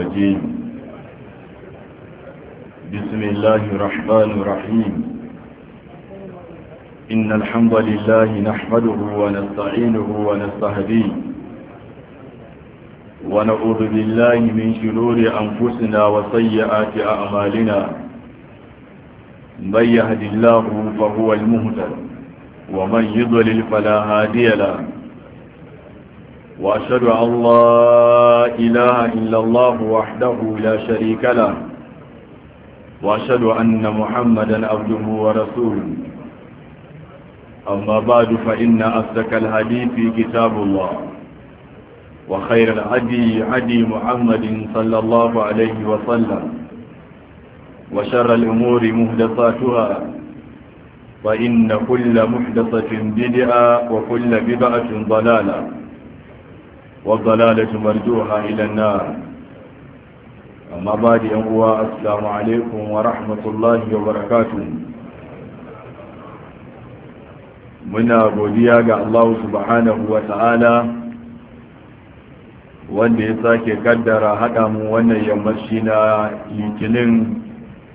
الرجيم. بسم الله الرحمن الرحيم. إن الحمد لله نحمده ونستعينه ونستهديه ونعوذ بالله من شرور أنفسنا وسيئات أعمالنا. من يهد الله فهو المهتد ومن يضلل فلا هادي له. وأشهد أن لا إله إلا الله وحده لا شريك له، وأشهد أن محمدا عبده ورسوله. أما بعد فإن أصدق الحديث كتاب الله، وخير الهدي هدي محمد صلى الله عليه وسلم، وشر الأمور محدثاتها، فإن كل محدثة بدعة وكل بدعة ضلالة، والضلالة مرجوها إلى النار. أما بعد السلام عليكم ورحمة الله وبركاته. muna godiya ga Allah subhanahu wa ta'ala wanda ya sake kaddara haɗa mu wannan yammaci na litinin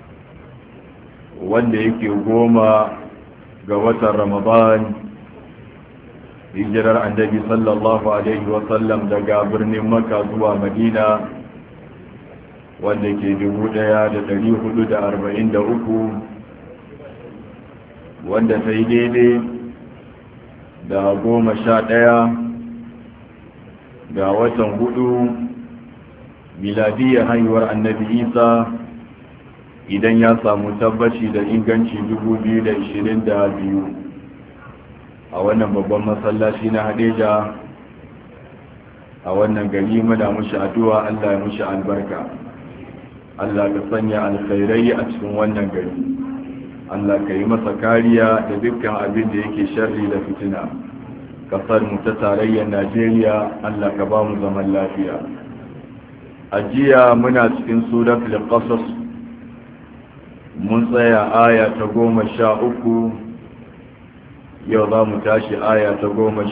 wanda yake 10 ga watan Ramadan, hijirar annabi sallallahu alaihi wasallam daga birnin Makka zuwa Madina wanda ke 1443 wanda ta yi daidai da 11 ga watan 4 miladiyar haihuwar annabi Isa, idan ya samu tabbaci da inganci 2022, a wannan babban masallaci na Hadeja a wannan gari. muna mushi addu'a Allah ya mushi albarka, Allah ka sanya alkhairai a cikin wannan gari, Allah ka yi masa kariya da dukkan abin da yake sharri da fitina. Kasar mu ta tarayyar Najeriya, Allah ka ba mu zaman lafiya. A jiya muna cikin suratul Qasas, mun tsaya aya ta 13, yau za mu tashi aya ta 14,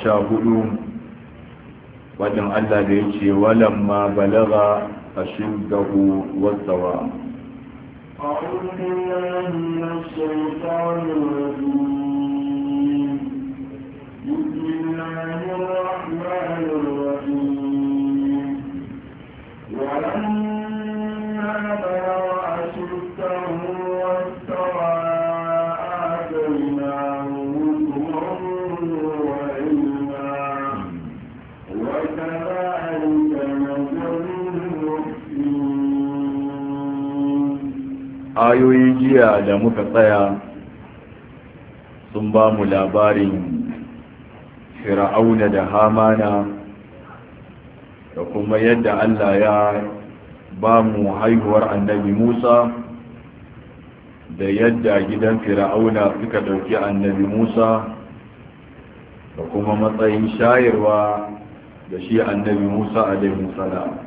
wajen Allah da yake walamma balagha ashiddahu wastawa. أعوذ بالله من الشيطان الرجيم. بسم الله الرحمن الرحيم. ولما بلغ أشده واستوى آتيناه حكما وعلما وكذلك نجزي المحسنين. ayoyi jiya da muka tsaya sun ba mu labarin fir'auna da hamana da kuma yadda Allah ya ba mu haihuwar annabi Musa da yadda gidan fir'auna suka ɗauki annabi Musa da kuma matsayin shayarwa da shi annabi Musa alaihi salam.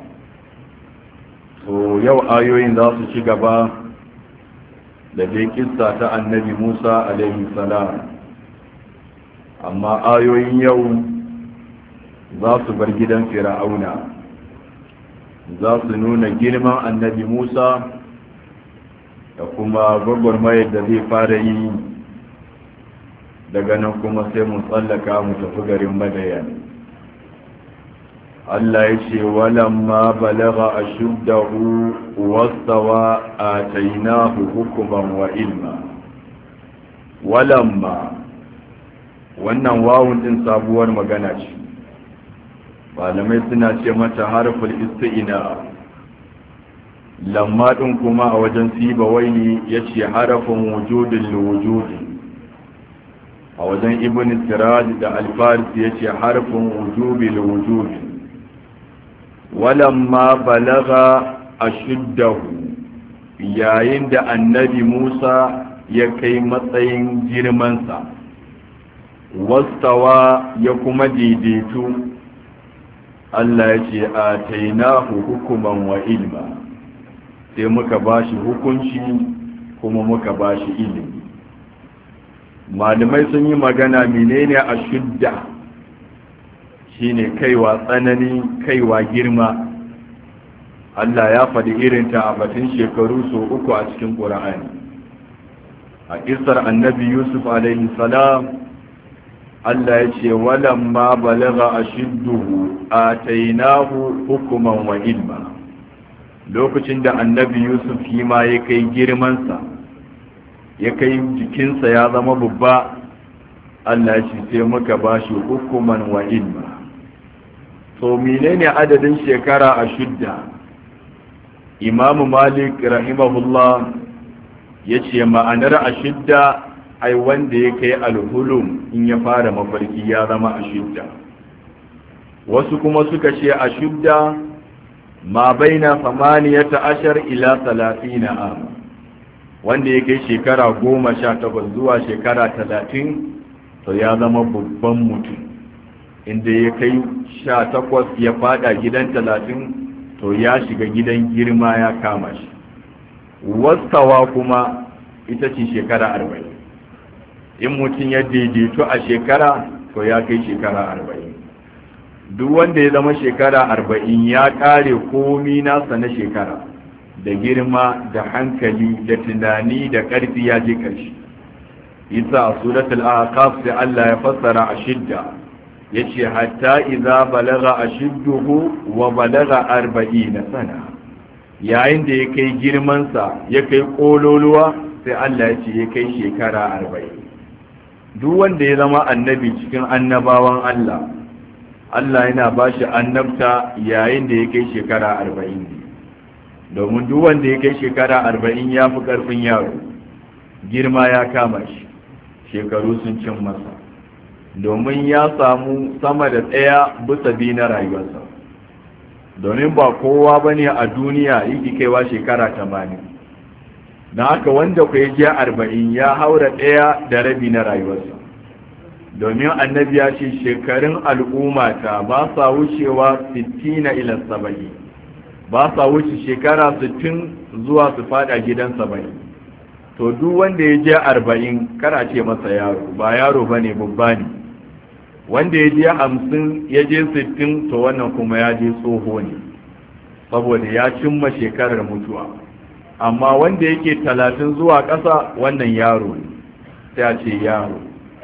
So yau ayoyin za su ci gaba da dai kissa ta annabi Musa alaihi salam, amma ayoyin yau za su bar gidan fir'auna, za su nuna girman annabi Musa da kuma gwagwarmayar da zai fara yi. Daga nan kuma sai mu tsallaka mu tafi garin Madayan. Allah ya ce walamma balagha ashuddahu wastawa atainahu hukman wa ilma. Walamma, wannan wawun din sabuwar magana ce, malamai suna ce mata harful isti'na. Lamma din kuma a wajen Sibawaini yace harafin wujudin liwujudi, a wajen Ibn Siraj da Al-Farisi yace harfin wujubi liwujudi. walamma balaga ashuddahu, yayin da annabi Musa ya kai matsayin girmansa, wastawa ya kuma daidaitu, Allah ya ce atainahu hukuman wa ilma, sai muka bashi hukunci kuma muka bashi ilimi. malamai sun yi magana menene ashudda, shine kaiwa tsanani, kaiwa girma. Allah ya faɗi irinta a batun shekaru so uku a cikin ƙura'ani. A ƙisar annabi Yusuf alaihi salam, Allah ya ce, walamma balaga ashidduhu atainahu hukuman wa ilma. Lokacin da annabi Yusuf shi ma ya kai girmansa, ya kai jikinsa ya zama babba, Allah ya ce sai muka ba shi hukuman wa ilma. To menene adadin shekara ashidda? Imam Malik rahimahullah ya ce ma'anar ashidda ai wanda ya kai alhulum in ya fara mafarki ya zama ashidda. Wasu kuma suka ce ashidda ma baina 18 ila 30 am, wanda ya kai shekara 18 zuwa shekara 30 to ya zama babban mutum. Inda ya kai 18 ya fada gidan 30 to ya shiga gidan girma ya kama shi. Wastawa kuma ita ce shekara 40. In mutum ya daidaito a shekara to ya kai shekara 40. Duk wanda ya zama shekara 40 ya kare komi nasa na shekara, da girma da hankali da tunani da ƙarfi ya je ƙarshe. Isa a suratul ahqaf sai Allah ya fassara ashidda, yace hatta idza balaga ashidduhu wa balaga 40 sana. Yayin da ya kai girmansa ya kai kololuwa sai Allah ya ce ya kai shekara 40. Duk wanda ya zama annabi cikin annabawan Allah, Allah yana ba shi annabta yayin da ya kai shekara 40. Domin duk wanda ya kai shekara 40 ya fi ƙarfin yaro, girma ya kama shi, shekaru sun cin masa, domin ya samu sama da 1/2 na rayuwarsa. Domin ba kowa ba ne a duniya yake kaiwa shekara 80. Don haka wanda ku ya 40 ya haura 1.5 na rayuwarsa. Domin annabi ya ce shekarun al'ummata ba sa wucewa 60 ila 70, ba sa wuce shekara 60 zuwa su fada gidan 70. To duk wanda ya je 40 kara ce masa yaro, ba yaro ba ne, babba ne. Wanda ya je 50 ya je 60 to wannan kuma ya je tsoho ne, saboda ya cimma shekarar mutuwa. Amma wanda yake 30 zuwa ƙasa wannan yaro ne, sai a ce yaro.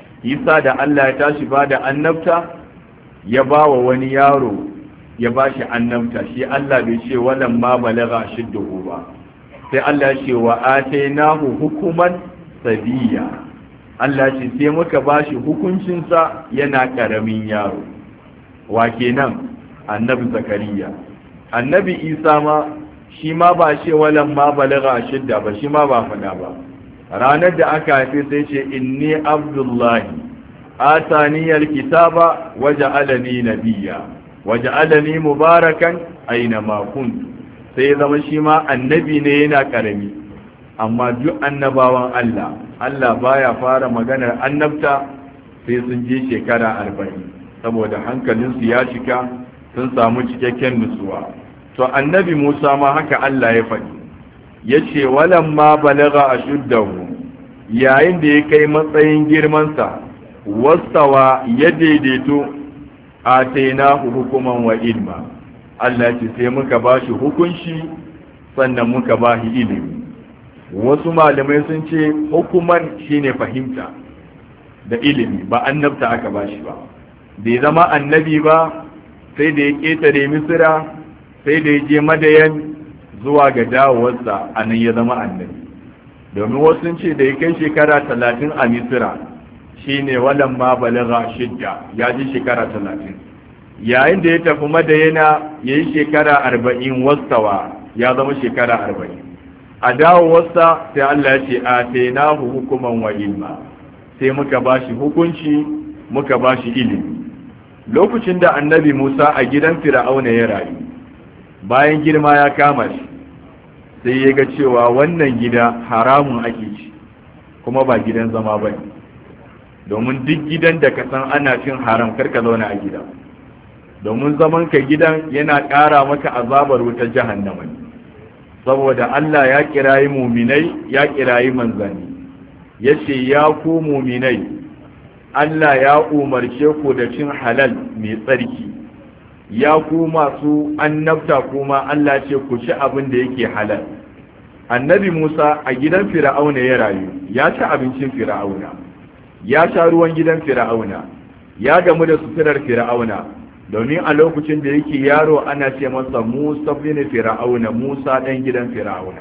Isa da Allah ya tashi ba da annabta ya ba wa wani yaro ya ba shi annabta, shi Allah bai ce walan ma balaga shidduhu ba, sai Allah ya ce wa atainahu hukuman sabiya. Allah ce sai muka ba shi hukuncinsa yana ƙaramin yaro. Wa kenan? Annabi Zakariya. Annabi Isa ma shi ma ba ce walan ma balaga shidda ba, shi ma ba faɗa ba. Ranar da aka haife sai ce inni abdullahi ataniyal kitaba waja'alani nabiyya waja'alani mubarakan aina ma kuntu. Sai zama shi ma annabi ne yana karami. Amma duk annabawan Allah baya fara maganar annabta sai sun je shekara 40, saboda hankalinsu ya cika, sun samu cikakken nutsuwa. To annabi Musa ma haka Allah ya faɗi, ya ce walamma balaga ashuddahu, yayin da ya kai matsayin girmansa, wastawa ya daidaito, atainahu hukuman wa ilma. Allah ce sai muka ba shi hukunci sannan muka ba shi ilimi. Wasu malamai sun ce hukuman shine fahimta da ilimi, ba annabta aka ba shi ba. Bai zama annabi ba sai da ya ƙetare Misira, sai da ya je Madayan, zuwa ga dawowarsa a nan ya zama annabi. Domin wasu sun ce da ya kai shekara 30 a Misira shine walan ma balaga shidda, ya ji shekara 30. Yayin da ya tafi Madayana ya yi shekara 40 wastawa, ya zama shekara 40. A dawowarsa sai Allah ya ce atainahu hukuman wa ilma, sai muka bashi hukunci muka bashi ilimi. Lokacin da annabi Musa a gidan Fir'auna ya rayu, bayan girma ya kama shi, sai ya ga cewa wannan gida haramun ake ci, kuma ba gidan zama ba ne. Domin duk gidan da ka san ana cin haram karka zauna a gida, domin zaman ka gidan yana ƙara maka azabar wutar jahannama ne. Saboda Allah ya kirayi muminai, ya kirayi manzanni, ya ce ya ku muminai, Allah ya umarce ku da cin halal mai tsarki, ya ku masu annabta kuma Allah ce ku ci abin da yake halal. Annabi Musa a gidan Fir'auna ya rayu, ya ci abincin Fir'auna, ya sha ruwan gidan Fir'auna, ya gamu da suturar Fir'auna, domin a lokacin da yake yaro ana ce masa Musa bin Fir'auna, Musa dan gidan Fir'auna.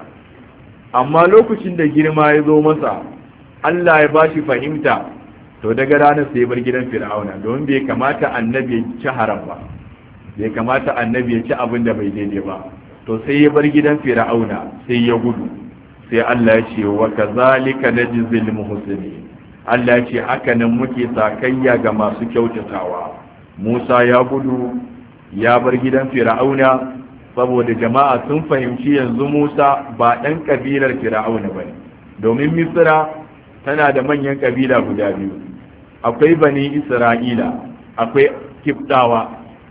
Amma lokacin da girma ya zo masa, Allah ya bashi fahimta, to daga ranar sai ya bar gidan Fir'auna, domin bai kamata annabi ya ci haram ba, bai kamata annabi ya ci abin da bai daidai ba. To sai ya bar gidan Fir'auna, sai ya gudu. Sai Allah ya ce wa kazalika najzil muhsinin. Allah ya ce haka nan muke sakayya ga masu kyautatawa. Musa ya gudu ya bar gidan Fir'auna saboda jama'a sun fahimci yanzu Musa ba ɗan kabilar Fir'auna bane, domin Misra tana da manyan kabila guda biyu, akwai bani Isra'ila, akwai Kibtawa.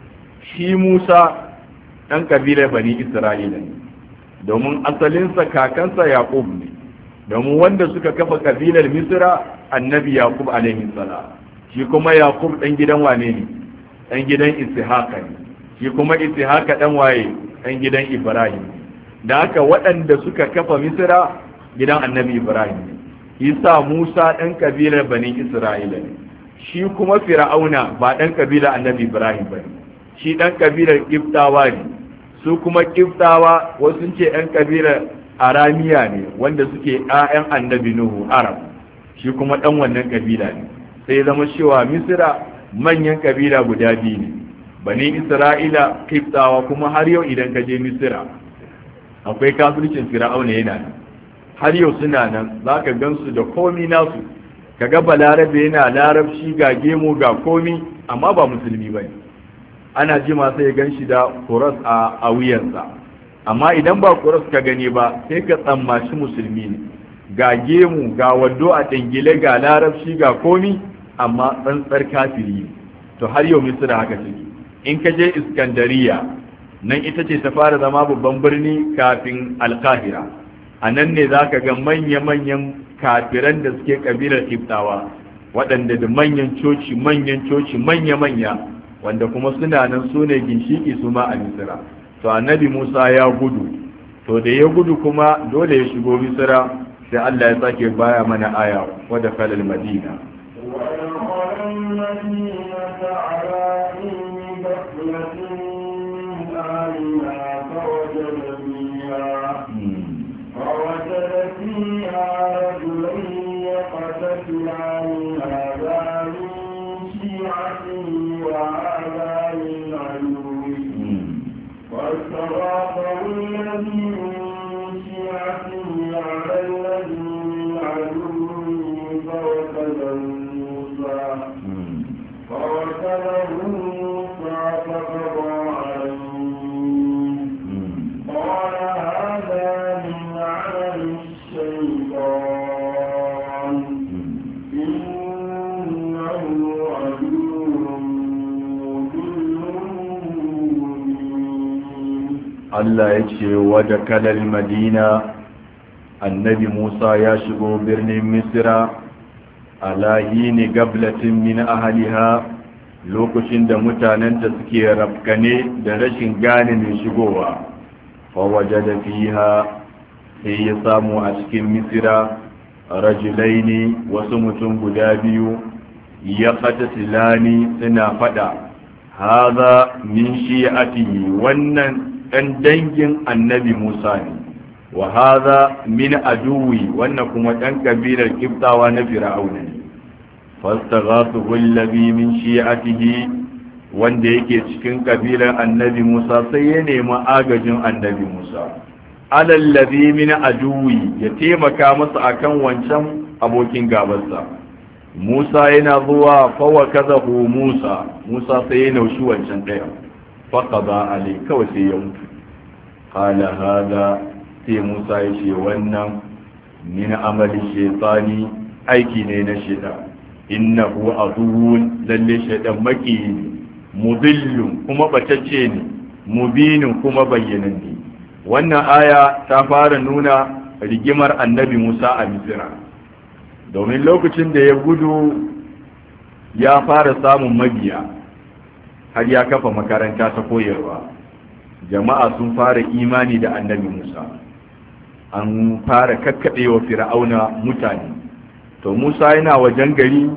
Shi Musa ɗan kabilar bani Isra'ila ne, domin asalinsa kakansa Yaqub ne, domin wanda suka kafa kabilar Misra annabi Yaqub alaihi salam. Shi kuma Yaqub ɗan gidan wane ne? Ɗan gidan Ishaqa ne. Shi kuma Ishaqa ɗan waye? Ɗan gidan Ibrahim. Da haka waɗanda suka kafa Misra gidan annabi Ibrahim ne. Isa Musa ɗan kabilar bani Isra'ila ne. Shi kuma Fir'auna ba ɗan kabilar annabi Ibrahim ba ne. Shi ɗan kabilar Kibtawa ne. Su kuma Kibtawa wasu ce ɗan kabilar Aramiya ne, wanda suke ‘ya'yan annabi Nuhu Arab. Shi kuma ɗan wannan kabila ne. Sai zama cewa Misra manyan kabila guda biyu ne, bani Isra'ila, Kibtawa. Kuma har yau idan ka je Misra akwai kafircin Fir'auna yana nan, har yau suna nan, za ka gansu da komi nasu, ka ga balarabe yana larabci ga gemu ga komi, amma ba musulmi ba ne. Ana jima sai gan shi da kuras a wuyansa, amma idan ba kuras ka gani ba sai ka tsammaci musulmi ne, ga gemu ga wando a dangile ga larabci ga komi, amma tsantsar kafiri. To har yau Misra haka ciki. In ka je Iskandariya, nan ita ce ta fara zama babban birni kafin Alkahira. A nan ne za ka ga manya-manyan kafiran da suke kabilar Kibtawa, waɗanda da manyan coci manya-manya, wanda kuma suna nan su ne ginshiki su ma a Misra. To annabi Musa ya gudu, to da ya gudu kuma dole ya shigo Misra, sai Allah ya sake baya mana aya wadda kalal Madina. فوجد فيها رجلين يقتتلان هذا من شيعته وهذا من عدوه فاستغاثه الذي من شيعته على الذي من عدوه فوكله موسى فقضى عليه قال هذا من عمل الشيطان إنه عدو مضل مبين. Allah ya ce wadda kalal Madina, annabi Musa ya shigo birnin Misra ala yini gablatin min ahliha, lokacin da mutanenta suke rafkane da rashin gane mai shigowa. Fawajada fiha, sai ya samu a cikin Misra rajulaini, wasu mutum guda biyu, ya qatatilani suna fada. Haza min shi'atihi, wannan dan dangin annabi Musa ne, wa haza min aduwi, wannan kuma dan kabilar Kibtawa na Fir'auna ne. Fastaghathu alladhi min shi'atihi, wanda yake cikin kabilar annabi Musa sai ya nemi agajin annabi Musa. Alalladhi min aduwi, ya taimaka masa akan wancan abokin gabarsa. Musa yana zuwa fawakazahu Musa sai ya naushi wancan ɗaya. Faqada alai, kawai sai ya mutu. Qala hada, sai Musa ya ce wannan min amali shaytani, aiki ne na shaytan. Innahu aduwwun, lalle shaytan maki ne, mudillun kuma batacce ne, mubinin kuma bayyananne. Wannan aya ta fara nuna rigimar annabi Musa a Misra, domin lokacin da ya gudu ya fara samun mabiya, har ya kafa makaranta ta koyarwa. Jama'a sun fara imani da annabi Musa, an fara kakkaɓewa fir'auna mutane. To Musa yana wajen gari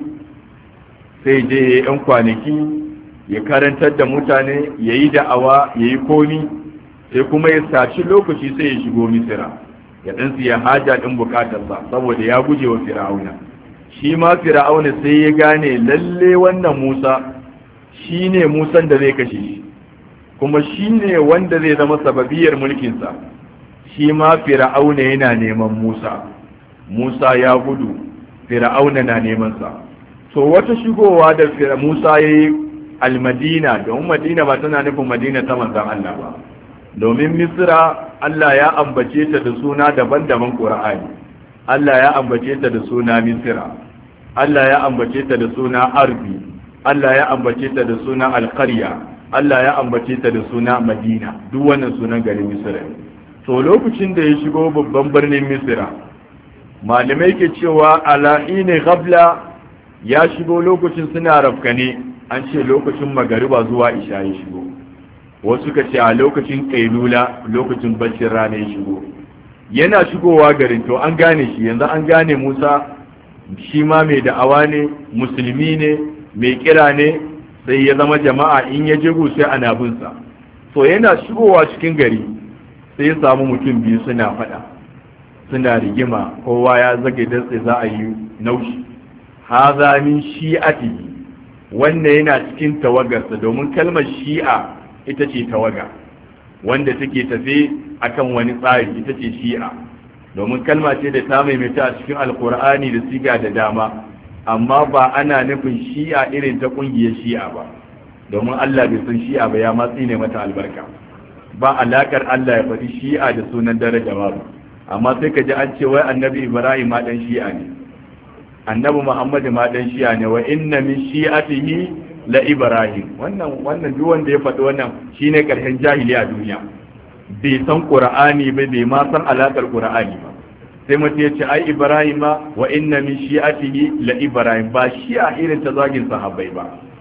sai je 'yan kwanaki ya karantar da mutane, ya yi da'awa, ya yi komi, sai kuma ya saci lokaci sai ya shigo Misira ya ɗan siya haja ɗin bukatarsa saboda ya guje wa fir'auna. Shi ma fir'auna sai ya gane lalle wannan Musa shi ne Musan da zai kashe shi, kuma shi ne wanda zai zama sababiyar mulkinsa. Shi ma fir'auna yana neman Musa, Musa ya gudu, fir'auna na nemansa. To wata shigowa da Musa ya yi almadina, domin madina ba tana nufin madina ta manzan Allah ba, domin Misra Allah ya ambace ta da suna daban-daban Qur'ani. Allah ya ambace ta da suna Misra, Allah ya ambace ta da suna Arbi, Allah ya ambace ta da suna Alqarya, Allah ya ambace ta da suna Madina, duk wannan sunan garin Misra. To lokacin da ya shigo babban birnin Misra, malamai ke cewa ala'ine gabla ya shigo lokacin suna rafkane, an ce lokacin magariba zuwa isha ya shigo, wasu ka ce a lokacin kailula, lokacin baccin rana ya shigo. Yana shigowa garin to an gane shi, yanzu an gane Musa shi ma mai da'awa ne, musulmi ne, mai kira ne, sai ya zama jama'a in ya jigu sai ana binsa. To yana shigowa cikin gari sai ya samu mutum biyu suna faɗa, suna rigima, kowa ya zage dantse za a yi naushi. Haza min shi'atihi, wannan yana cikin tawagarsa, domin kalmar shi'a ita ce tawaga wanda take tafe akan wani tsari, ita ce shi'a, domin kalma ce da ta maimaita a cikin alkur'ani da siga da dama, amma ba ana nufin shi'a irin ta kungiyar shi'a ba, domin Allah bai san shi'a ba, ya matsi ne mata albarka. Ba alakar Allah ya faɗi shi'a da sunan daraja babu, amma sai ka ji an ce wai annabi Ibrahim ma dan shi'a ne, annabi Muhammad ma dan shi'a ne, wa inna min shi'atihi la Ibrahim. Wannan duk wanda ya faɗi wannan shine karshen jahili a duniya, bai san Qur'ani ba, bai ma san alakar Qur'ani ba. Sai mutum ya ce ai Ibrahim wa inna min shi'atihi la Ibrahim, ba shi'a irin ta zagin sahabbai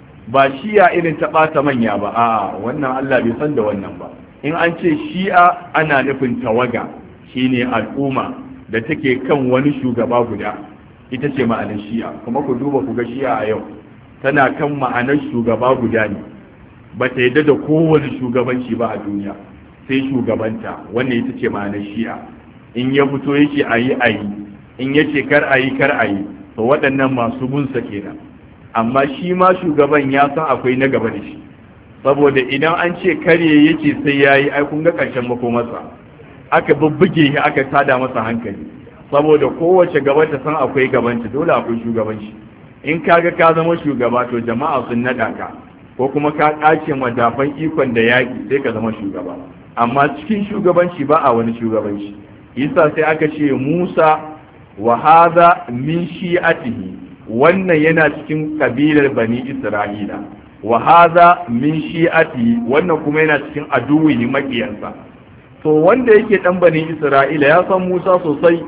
ba shi'a irin ta ɓata manya ba, a'a wannan Allah bai san da wannan ba. In an ce shi'a ana nufin tawaga, shine al'umma da take kan wani shugaba guda, ita ce ma'anar shi'a. Kuma ku duba ku ga shi'a a yau tana kan ma'anar shugaba guda ne, ba ta yadda da kowane shugabanci ba a duniya sai shugabanta, wannan ita ce ma'anar shi'a. In ya fito yake a yi, in ya ce kar a yi, to waɗannan masu bunsa kenan. Amma shi ma shugaban ya san akwai na gaba da shi, saboda idan an ce karye yake sai ya yi, ai kun ga ƙarshen makomarsa, aka bubbuge shi, aka tada masa hankali, saboda kowace gaba ta san akwai gabanta, dole akwai shugabanci. In kaga ka zama shugaba to jama'a sun naɗa ka, ko kuma ka ƙace madafan ikon da yaƙi sai ka zama shugaba. Amma cikin shugabanci ba a wani shugabanci. Isa sai aka ce Musa wa hadha min shi'atihi, wannan yana cikin kabilar bani Isra'ila, wa hadha min shi'atihi, wannan kuma yana cikin aduwi makiyansa. To wanda yake dan bani Isra'ila ya san Musa sosai,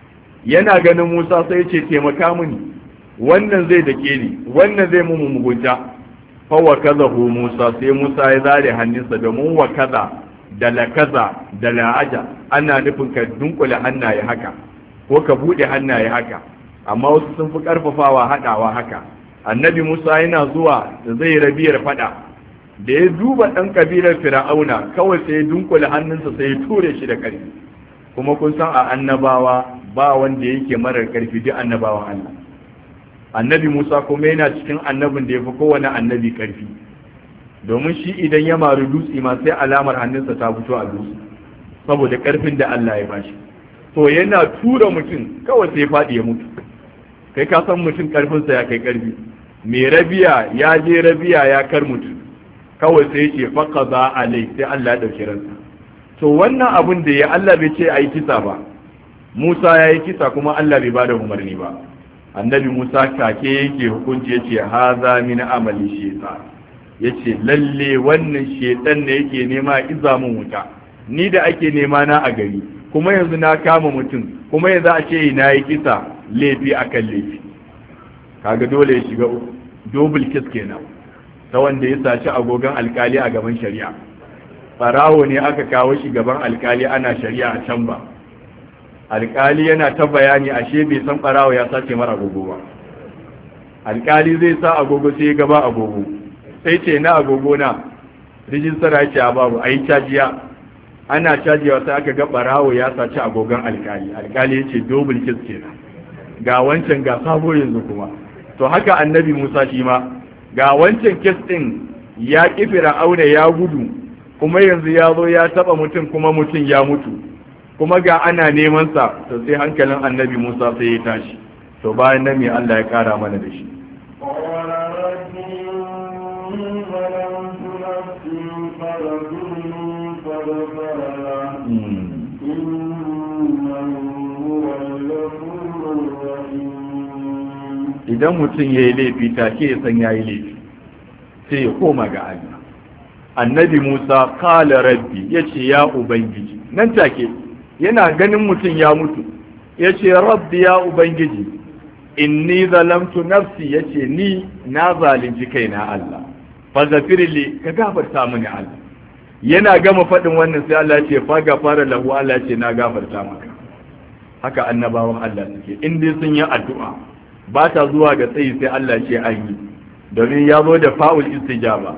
yana ganin Musa sai ce taimaka mini, wannan zai dake ni, wannan zai mu mugunta. Fa wa kazahu Musa, sai Musa ya zare hannunsa, domin wa kaza da la kaza da la aja ana nufin ka dunkule hannaye haka ko ka bude hannaye haka, amma wasu sun fi karfafawa hadawa haka. Annabi Musa yana zuwa da zai rabiyar fada, da ya duba dan kabilar Fir'auna kawai sai ya dunkule hannunsa sai ya ture shi da karfi. Kuma kun san a annabawa ba wanda yake marar karfi, duk annabawan Allah. Annabi Musa kuma yana cikin annabin da ya fi kowane annabi karfi, domin shi idan ya maru dutse ma sai alamar hannunsa ta fito a dutse, saboda karfin da Allah ya bashi. To yana tura mutum kawai sai faɗi ya mutu. Kai ka san mutum karfinsa ya kai karfi, mai rabiya ya je rabiya ya kar mutum, kawai sai ce faqada alai, sai Allah ya dauki ransa. To wannan abin da ya Allah bai ce ayi kisa ba, Musa ya yi kisa kuma Allah bai bada umarni ba. Annabi Musa take yake hukunci yace haza min amali shaytan, yace lalle wannan shaytan ne yake nema iza mun wuta, ni da ake nema na a gari, kuma yanzu na kama mutum, kuma yanzu a ce na yi kisa, laifi akan laifi. Kaga dole ya shiga double kiss kenan. ta wanda ya saci agogon alkali a gaban shari'a. Barawo ne aka kawo shi gaban alkali ana shari'a a can ba, alkali yana ta bayani ashe bai san barawo ya sace mara agogo ba. Alkali zai sa agogo sai ya gaba agogo, sai ce na agogo na rijistar ya ce a babu, a yi cajiya. Ana cajiyawa sai aka ga barawo ya saci agogon alkali. Alkali ya ce double kiss kenan, ga wancan ga sabo yanzu kuma. To haka annabi Musa shi ma, ga wancan kiss din ya ƙi Fir'auna ya gudu, kuma yanzu ya zo ya taba mutum kuma mutum ya mutu, kuma ga ana neman sa. To sai hankalin annabi Musa sai ya tashi. To bayan nan me Allah ya kara mana da shi. Idan mutum ya yi laifi take ya san ya yi laifi sai ya koma ga Allah. Annabi Musa kala rabbi, ya ce ya ubangiji, nan take yana ganin mutum ya mutu ya ce rabbi ya ubangiji inni zalamtu nafsi, ya ce ni na zalunci kaina Allah, fa zafirli ka gafarta mini Allah. Yana gama faɗin wannan sai Allah ce fa gafara lahu, Allah ce na gafarta maka. Haka annabawan Allah suke, in dai sun yi addu'a ba ta zuwa ga tsayi sai Allah ce an yi, domin ya zo da fa'ul istijaba.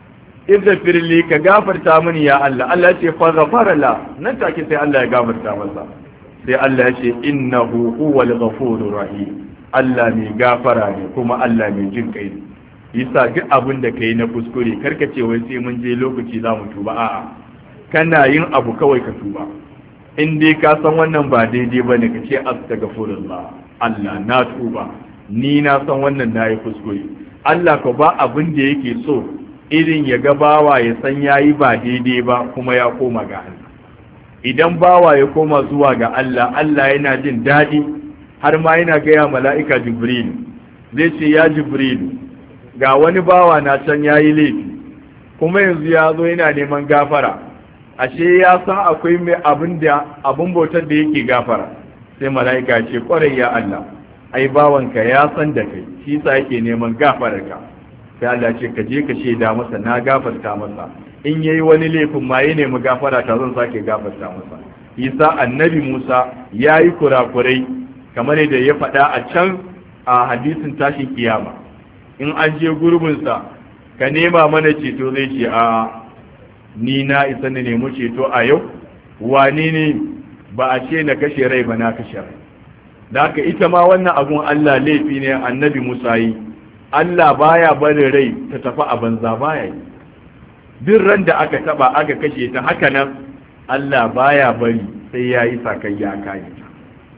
Izafirli ka gafarta mini ya Allah, Allah ce fa gafara la, nan take sai Allah ya gafarta masa. Sai Allah ya ce innahu huwal ghafurur rahim, Allah mai gafara ne kuma Allah mai jin kai ne. Yasa duk abin da kai na kuskure karka ce wai sai mun je lokaci za mu tuba, a'a kana yin abu kawai ka tuba. In dai ka san wannan ba daidai bane ka ce astaghfirullah, Allah na tuba, ni na san wannan nayi kuskure. Allah ko ba abin da yake so irin ya ga bawa ya san yayi ba daidai ba kuma ya koma ga Allah. Idan bawa ya koma zuwa ga Allah, Allah yana jin daɗi, har ma yana gaya mala'ika Jibril, zai ce ya Jibril ga wani bawa na can yayi laifi kuma yanzu ya zo yana neman gafara, ashe ya san akwai mai abin bautar da yake gafara. Sai mala'ika ce kwarai ya Allah, ai bawanka ya san da kai, shi sa yake neman gafararka. Sai Allah ce ka je ka shaida masa na gafarta masa, in yayi wani laifin ma ya nemi gafara ta zan sake gafarta masa. Isa annabi Musa yayi kurakurai kamar yadda ya faɗa a can a hadisin tashin kiyama, in an je gurbinsa ka nema mana ceto, zai ce a ni na isa na nemi ceto a yau, wane ne ba a ce na kashe rai ba na kashe rai. Da haka ita ma wannan abun Allah laifi ne annabi Musa yi. Allah baya barin rai ta tafi a banza, baya yi. Duk ran da aka taba aka kashe ta haka nan Allah baya bari sai ya yi sakayya a kayan ta.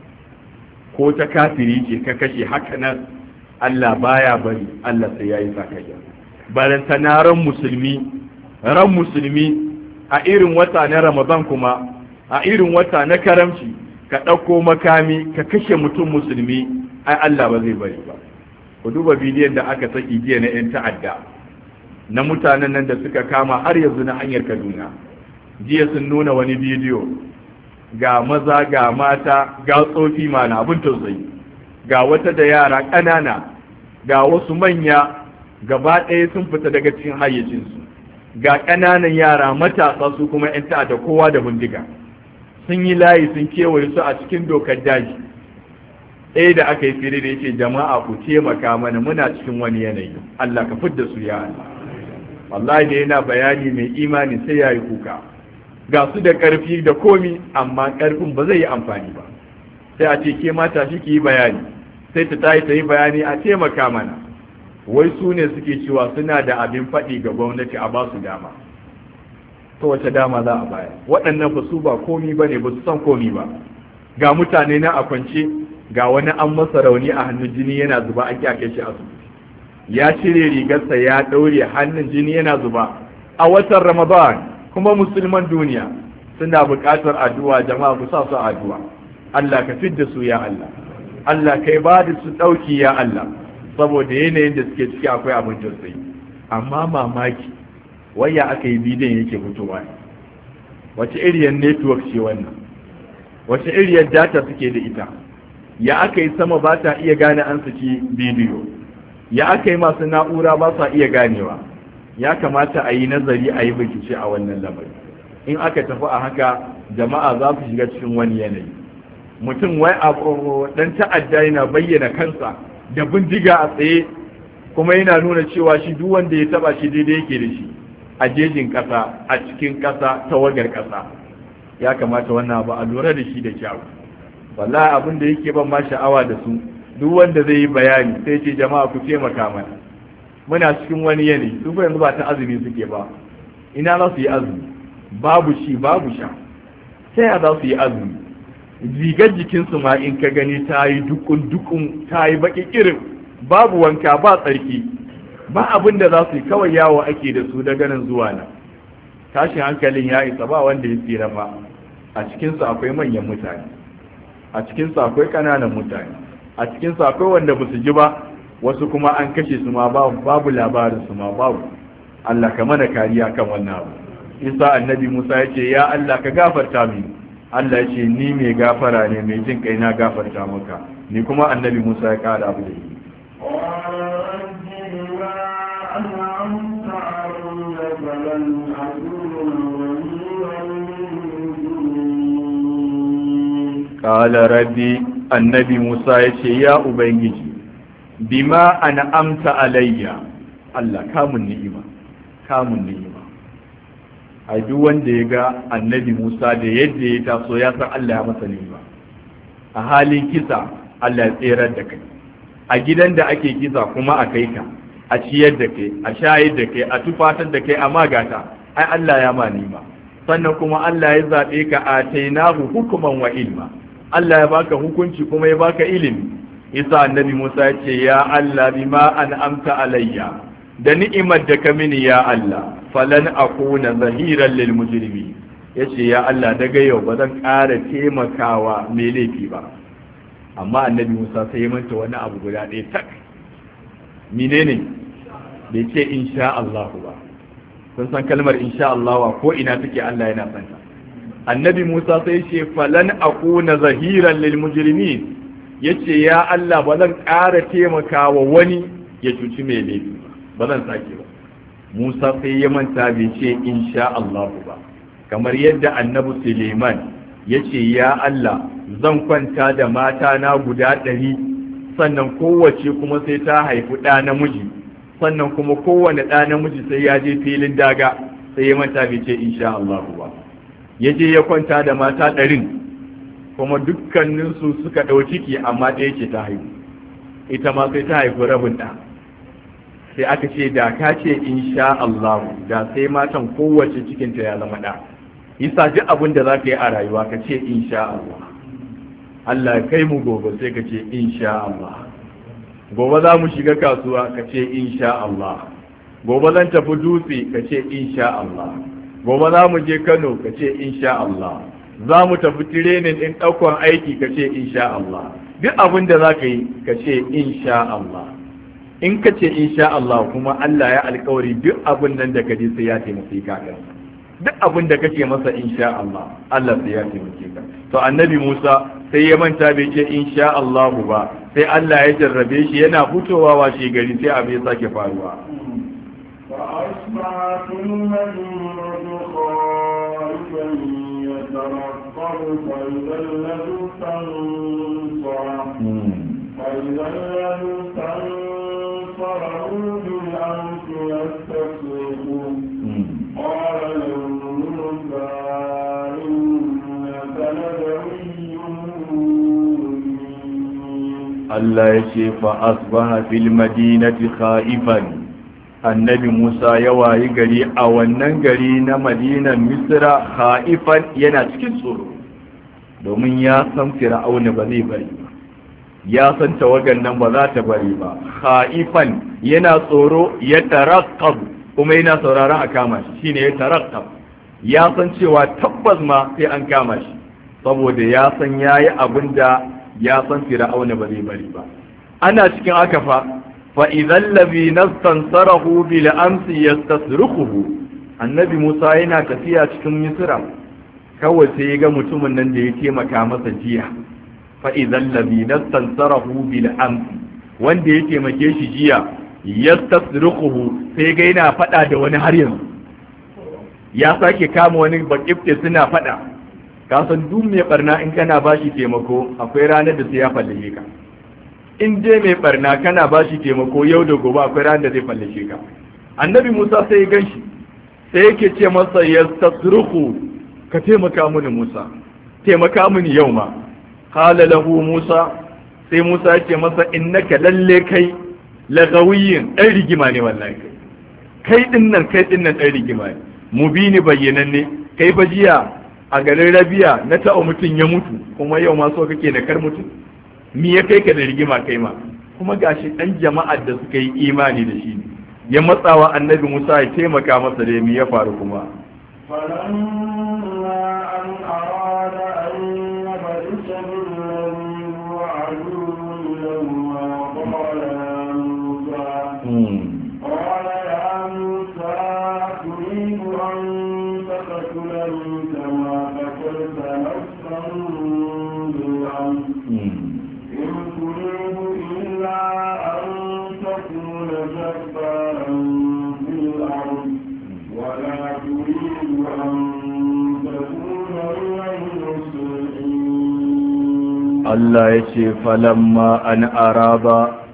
Ko ta kafiri ce ka kashe haka nan Allah baya bari, Allah sai ya yi sakayya. Baranta na ran musulmi a irin wata na Ramadan kuma a irin wata na karamci ka ɗauko makami ka kashe mutum musulmi, ai Allah ba zai bari ba. Ku duba bidiyon da aka saki jiya na 'yan ta'adda na mutanen nan da suka kama har yanzu na hanyar Kaduna. Jiya sun nuna wani bidiyo ga maza ga mata ga tsofi mana abin tausayi, ga wata da yara ƙanana ga wasu manya gaba ɗaya sun fita daga cikin hayyacinsu, ga ƙananan yara matasa su kuma 'yan ta'adda kowa da bindiga sun yi layi sun kewaye su a cikin dokar daji. ɗaya da aka yi fili da yake jama'a ku taimaka mana muna cikin wani yanayi, Allah ka fidda su ya Allah. Wallahi da yana bayani mai imani sai ya yi kuka, ga su da ƙarfi da komi amma ƙarfin ba zai yi amfani ba. Sai a ce ke mata shi ki yi bayani, sai ta tayi ta yi bayani a taimaka mana. Wai su ne suke cewa suna da abin faɗi ga gwamnati a ba su dama. Ta wace dama za a baya? Waɗannan ba su ba komi ba ne, ba su san komi ba. Ga mutane na a kwance, ga wani an masa rauni a hannun jini yana zuba, an kyake shi asibiti. Ya cire rigarsa ya ɗaure hannun jini yana zuba a watan Ramadan, kuma musulman duniya suna buƙatar addu'a. Jama'a ku sa su addu'a. Allah ka fidda su ya Allah, Allah kai ba da su ɗauki ya Allah, saboda yanayin da suke ciki akwai abin tausayi. Amma mamaki waya aka yi bidiyon yake fitowa, wace iriyar network ce wannan, wace iriyar data suke da ita, ya aka yi sama ba ta iya gane an saki bidiyo, ya aka yi masu na'ura ba sa iya ganewa. ya kamata a yi nazari a yi bincike a wannan lamari. In aka tafi a haka jama'a za su shiga cikin wani yanayi. Mutum wai dan ta'adda yana bayyana kansa da bindiga a tsaye kuma yana nuna cewa shi duk wanda ya taba shi daidai yake da shi a jejin kasa, a cikin kasa, tawagar kasa. Ya kamata wannan abu a lura da shi da kyau. Wallahi abin da yake ban ma sha'awa da su, duk wanda zai yi bayani sai ce jama'a ku taimaka mana, muna cikin wani yanayi. Su yanzu ba ta azumi suke ba, ina za su yi azumi? Babu shi babu sha, sai ya za su yi azumi? Rigar jikinsu ma in ka gani ta yi dukun ta yi baki irin, babu wanka ba tsarki, ba abin da za su yi, kawai yawo ake da su daga nan zuwa nan. Tashin hankalin ya isa, ba wanda ya tsira ba. A cikinsu akwai manyan mutane, a cikinsu akwai ƙananan mutane, a cikinsu akwai wanda ba su ji ba, wasu kuma an kashe su ma babu labarin su ma babu. Allah ka mana kariya kan wannan abu. Isa annabi Musa ya ce ya Allah ka gafarta mini. Allah ya ce ni mai gafara ne, mai jin kai na gafarta maka. Ni kuma annabi Musa ya kara abu da yi. Kala rabbi, annabi Musa ya ce ya Ubangiji, bima ana amta alayya. Allah kamun ni'ima, kamun ni'ima. A duk wanda ya ga annabi Musa da yadda ya taso ya san Allah ya masa ni'ima. A halin kisa Allah ya tserar da kai, a gidan da ake kisa kuma a kai ka, a ciyar da kai, a shayar da kai, a tufatar da kai, a magata, ai Allah ya ma ni'ima. Sannan kuma Allah ya zaɓe ka, a tainahu hukuman wa ilma. Allah ya baka hukunci kuma ya baka ilimi. Isa annabi Musa ya ce ya Allah bima an'amta alayya, da ni'imar da ka mini ya Allah, falan akuna zahiran lil mujrimi. Yace ya Allah daga yau ba zan ƙara taimakawa mai laifi ba. Amma annabi Musa sai ya manta wani abu guda ɗaya tak. Menene? Bai ce insha Allah ba. Kun san kalmar insha Allah ko ina take Allah yana san ta. Annabi Musa sai ce falan akuna zahiran lil mujrimin. Yace ya Allah ba zan ƙara taimakawa wani ya cuci mai laifi ba zan sake ba. Musa sai ya manta bai ce insha Allah ba, kamar yadda annabi Suleiman yace ya Allah zan kwanta da mata na guda 100, sannan kowace kuma sai ta haifi ɗa namiji, sannan kuma kowane ɗa namiji sai ya je filin daga. Sai ya manta bai ce insha Allah ba, ya je ya kwanta da mata 100 kuma dukkaninsu suka ɗau ciki, amma ɗaya ce ta haihu, ita ma sai ta haifi rabin ɗa. Sai aka ce da ka ce insha Allah, da sai matan kowace cikinta ya zama ɗa. Isa duk abin da za ka yi a rayuwa ka ce insha Allah. Allah kai mu gobe sai ka ce insha Allah. Gobe za mu shiga kasuwa ka ce insha Allah. Gobe zan tafi dutse ka ce insha Allah. Gobe za mu je Kano ka ce insha Allah. Za mu tafi tirenin ɗin ɗaukar aiki ka ce insha Allah. Duk abin da za ka yi ka ce insha Allah. In ka ce insha Allah kuma Allah ya alkawari duk abin nan da ka ji sai ya taimake ka. Duk abin da kake masa insha Allah, Allah sai ya taimake ka. To annabi Musa sai ya manta bai ce insha Allah ba, sai Allah ya jarrabe shi yana fitowa washe gari sai abin ya sake faruwa. فأصبح في المدينة خائفا يترقب فإذا الذي استنصره بالأمس يستصرخه قال له موسى إنك لدوي Allah ya ce fa asbaha fil madinati khaifan. Annabi Musa ya wayi gari a wannan gari na Madinan Misra khaifan, yana cikin tsoro, domin ya san Fir'auna ba zai bari ba, ya san tawagan nan ba za ta bari ba. Khaifan yana tsoro, ya taraqqab kuma yana sauraron a kama shi, shine ya taraqqab. Ya san cewa tabbas ma sai an kama shi, saboda ya san yayi abinda ya san Fir'auna ba zai bari ba. Ana cikin haka fa idan ladhi nastansarahu bil amsi yastasrukhu. Annabi Musa yana tafiya cikin Misra, kawai sai ya ga mutumin nan da ya taimaka masa jiya. Fa idan ladhi nastansarahu bil amsi, wanda ya taimake shi jiya yastasriquhu sai ga yana fada da wani har yanzu ya sake kama wani bakifte suna fada. Ka san duk mai barna in kana bashi taimako akwai ranar da sai ya fallashe ka. In dai mai barna kana bashi taimako yau da gobe akwai ranar da zai fallashe ka. Annabi Musa sai ya ganshi sai yake ce masa yastasriqu ka taimaka mini Musa, taimaka mini yau ma. Qala lahu Musa, sai Musa ya ce masa innaka lalle kai lagawiyin ɗan rigima ne wallahi kai din nan ɗan rigima ne mubini bayyananne kai fa jiya a garin Rabiya na taɓa mutum ya mutu kuma yau ma so kake da kar mutum me ya kai ka da rigima kai ma kuma gashi ɗan jama'ar da suka yi imani da shi ya matsawa annabi Musa ya taimaka masa da me ya faru kuma قال يا موسى تريد أن تقتلني كما قتلت نفسا بالأمس إن تريد إلا أن تكون جبارا في الأرض ولا تريد أن تكون من المصلحين. الله يشفي فلما أن أراد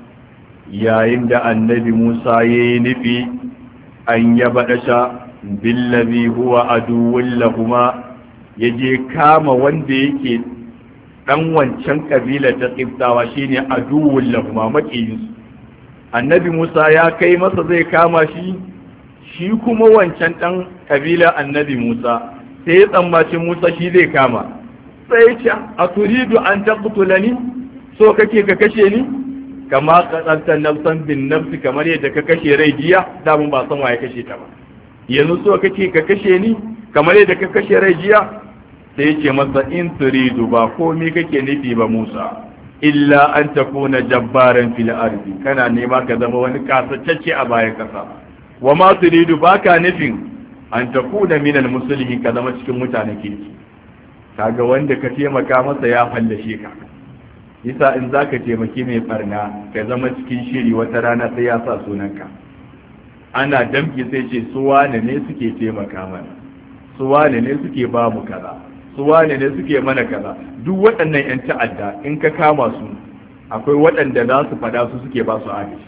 yayin da annabi Musa ya yi nufi an yaba dasha billazi huwa aduwwun lahuma ya je kama wanda yake dan wancan kabila ta Qibtawa shine aduwwun lahuma makiyinsu. Annabi Musa ya kai masa zai kama shi kuma wancan dan kabila annabi Musa sai ya tsammaci Musa shi zai kama sai ya ce aturidu an taqtulani so kake ka kashe ni kama qatalta nafsan bin nafsi kamar yadda ka kashe rai jiya da mun ba san waye kashe ta ba yanzu so kake ka kashe ni kamar yadda ka kashe rai jiya sai yace masa in turidu ba komai kake nufi ba Musa illa an takuna jabbaran fil ardi kana nema ka zama wani kasacce a bayan kasa wa ma turidu baka nufin an takuna minal muslimin ka zama cikin mutanen kirki kaga wanda ka taimaka masa ya fallashe ka yasa in zaka taimaki mai barna ka zama cikin shiri wata rana sai ya sa sunanka ana damki sai ce su wane ne suke taimaka mana su wane ne suke ba mu kaza su wane ne suke mana kaza duk waɗannan yan ta'adda in ka kama su akwai waɗanda za su fada su suke ba su agaji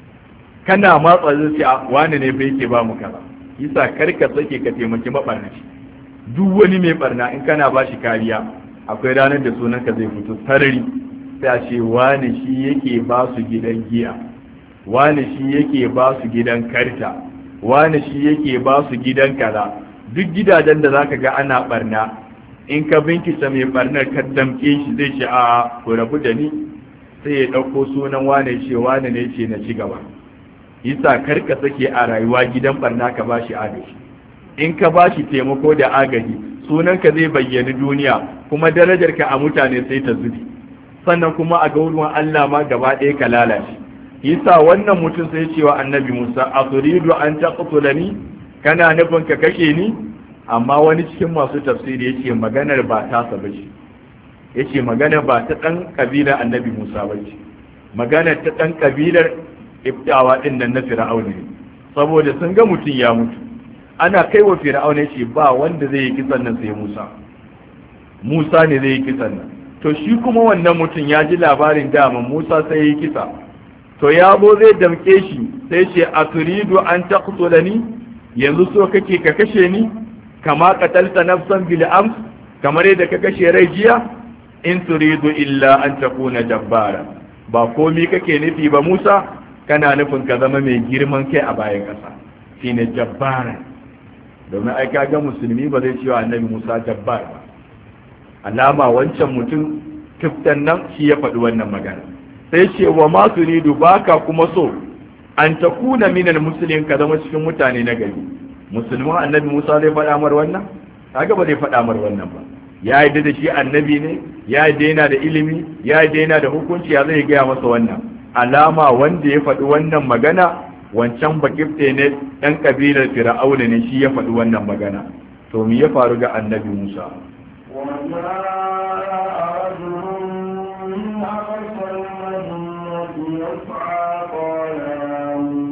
kana matsa zai ce wane ne fa yake ba mu kaza yasa karka sake ka taimaki mabarnaci duk wani mai barna in kana ba shi kariya akwai ranar da sunanka zai fito sarari sai a ce wane shi yake ba su gidan giya wane shi yake ba su gidan karta wane shi yake ba su gidan kaza duk gidajen da zaka ga ana barna in ka binkita mai barnar ka damke shi zai ce a ku rabu da ni sai ya dauko sunan wane ce wane ne ce na ci gaba yasa karka sake a rayuwa gidan barna ka bashi agaji in ka bashi taimako da agaji sunanka zai bayyana duniya kuma darajarka a mutane sai ta zubi sannan kuma a gauruwan Allah ma gaba ɗaya ka lalace yasa wannan mutum sai cewa annabi Musa aturidu an taqtulani kana nufin ka kashe ni amma wani cikin masu tafsiri yace maganar ba ta sa bace yace maganar ba ta dan kabila annabi Musa bace maganar ta dan kabilar Ibtawa din nan na Fir'auna ne saboda sun ga mutum ya mutu ana kaiwa Fir'auna yace ba wanda zai yi kisan nan sai Musa ne zai yi kisan nan to shi kuma wannan mutum ya ji labarin dama Musa sai ya yi kisa to ya zo zai damke shi sai ce a turidu an taqtulani yanzu so kake ka kashe ni kama qatalta nafsan bil ams kamar yadda ka kashe rai jiya in turidu illa an takuna jabbara ba komai kake nufi ba Musa kana nufin ka zama mai girman kai a bayan kasa shine jabbara domin ai kaga musulmi ba zai cewa annabi Musa jabbar ba alama wancan mutum kiftan nan shi ya faɗi wannan magana sai ce wa ma turidu baka kuma so an takuna minal muslimin ka zama cikin mutane na gari musulman annabi Musa zai faɗa mar wannan kaga ba zai faɗa mar wannan ba ya yi da shi annabi ne ya yi yana da ilimi ya yi yana da hukunci ya zai gaya masa wannan alama wanda ya faɗi wannan magana wancan bakifte ne ɗan kabilar Fir'auna ne shi ya faɗi wannan magana to me ya faru ga annabi Musa وجاء رجل من أقصى المدينة يسعى قال يا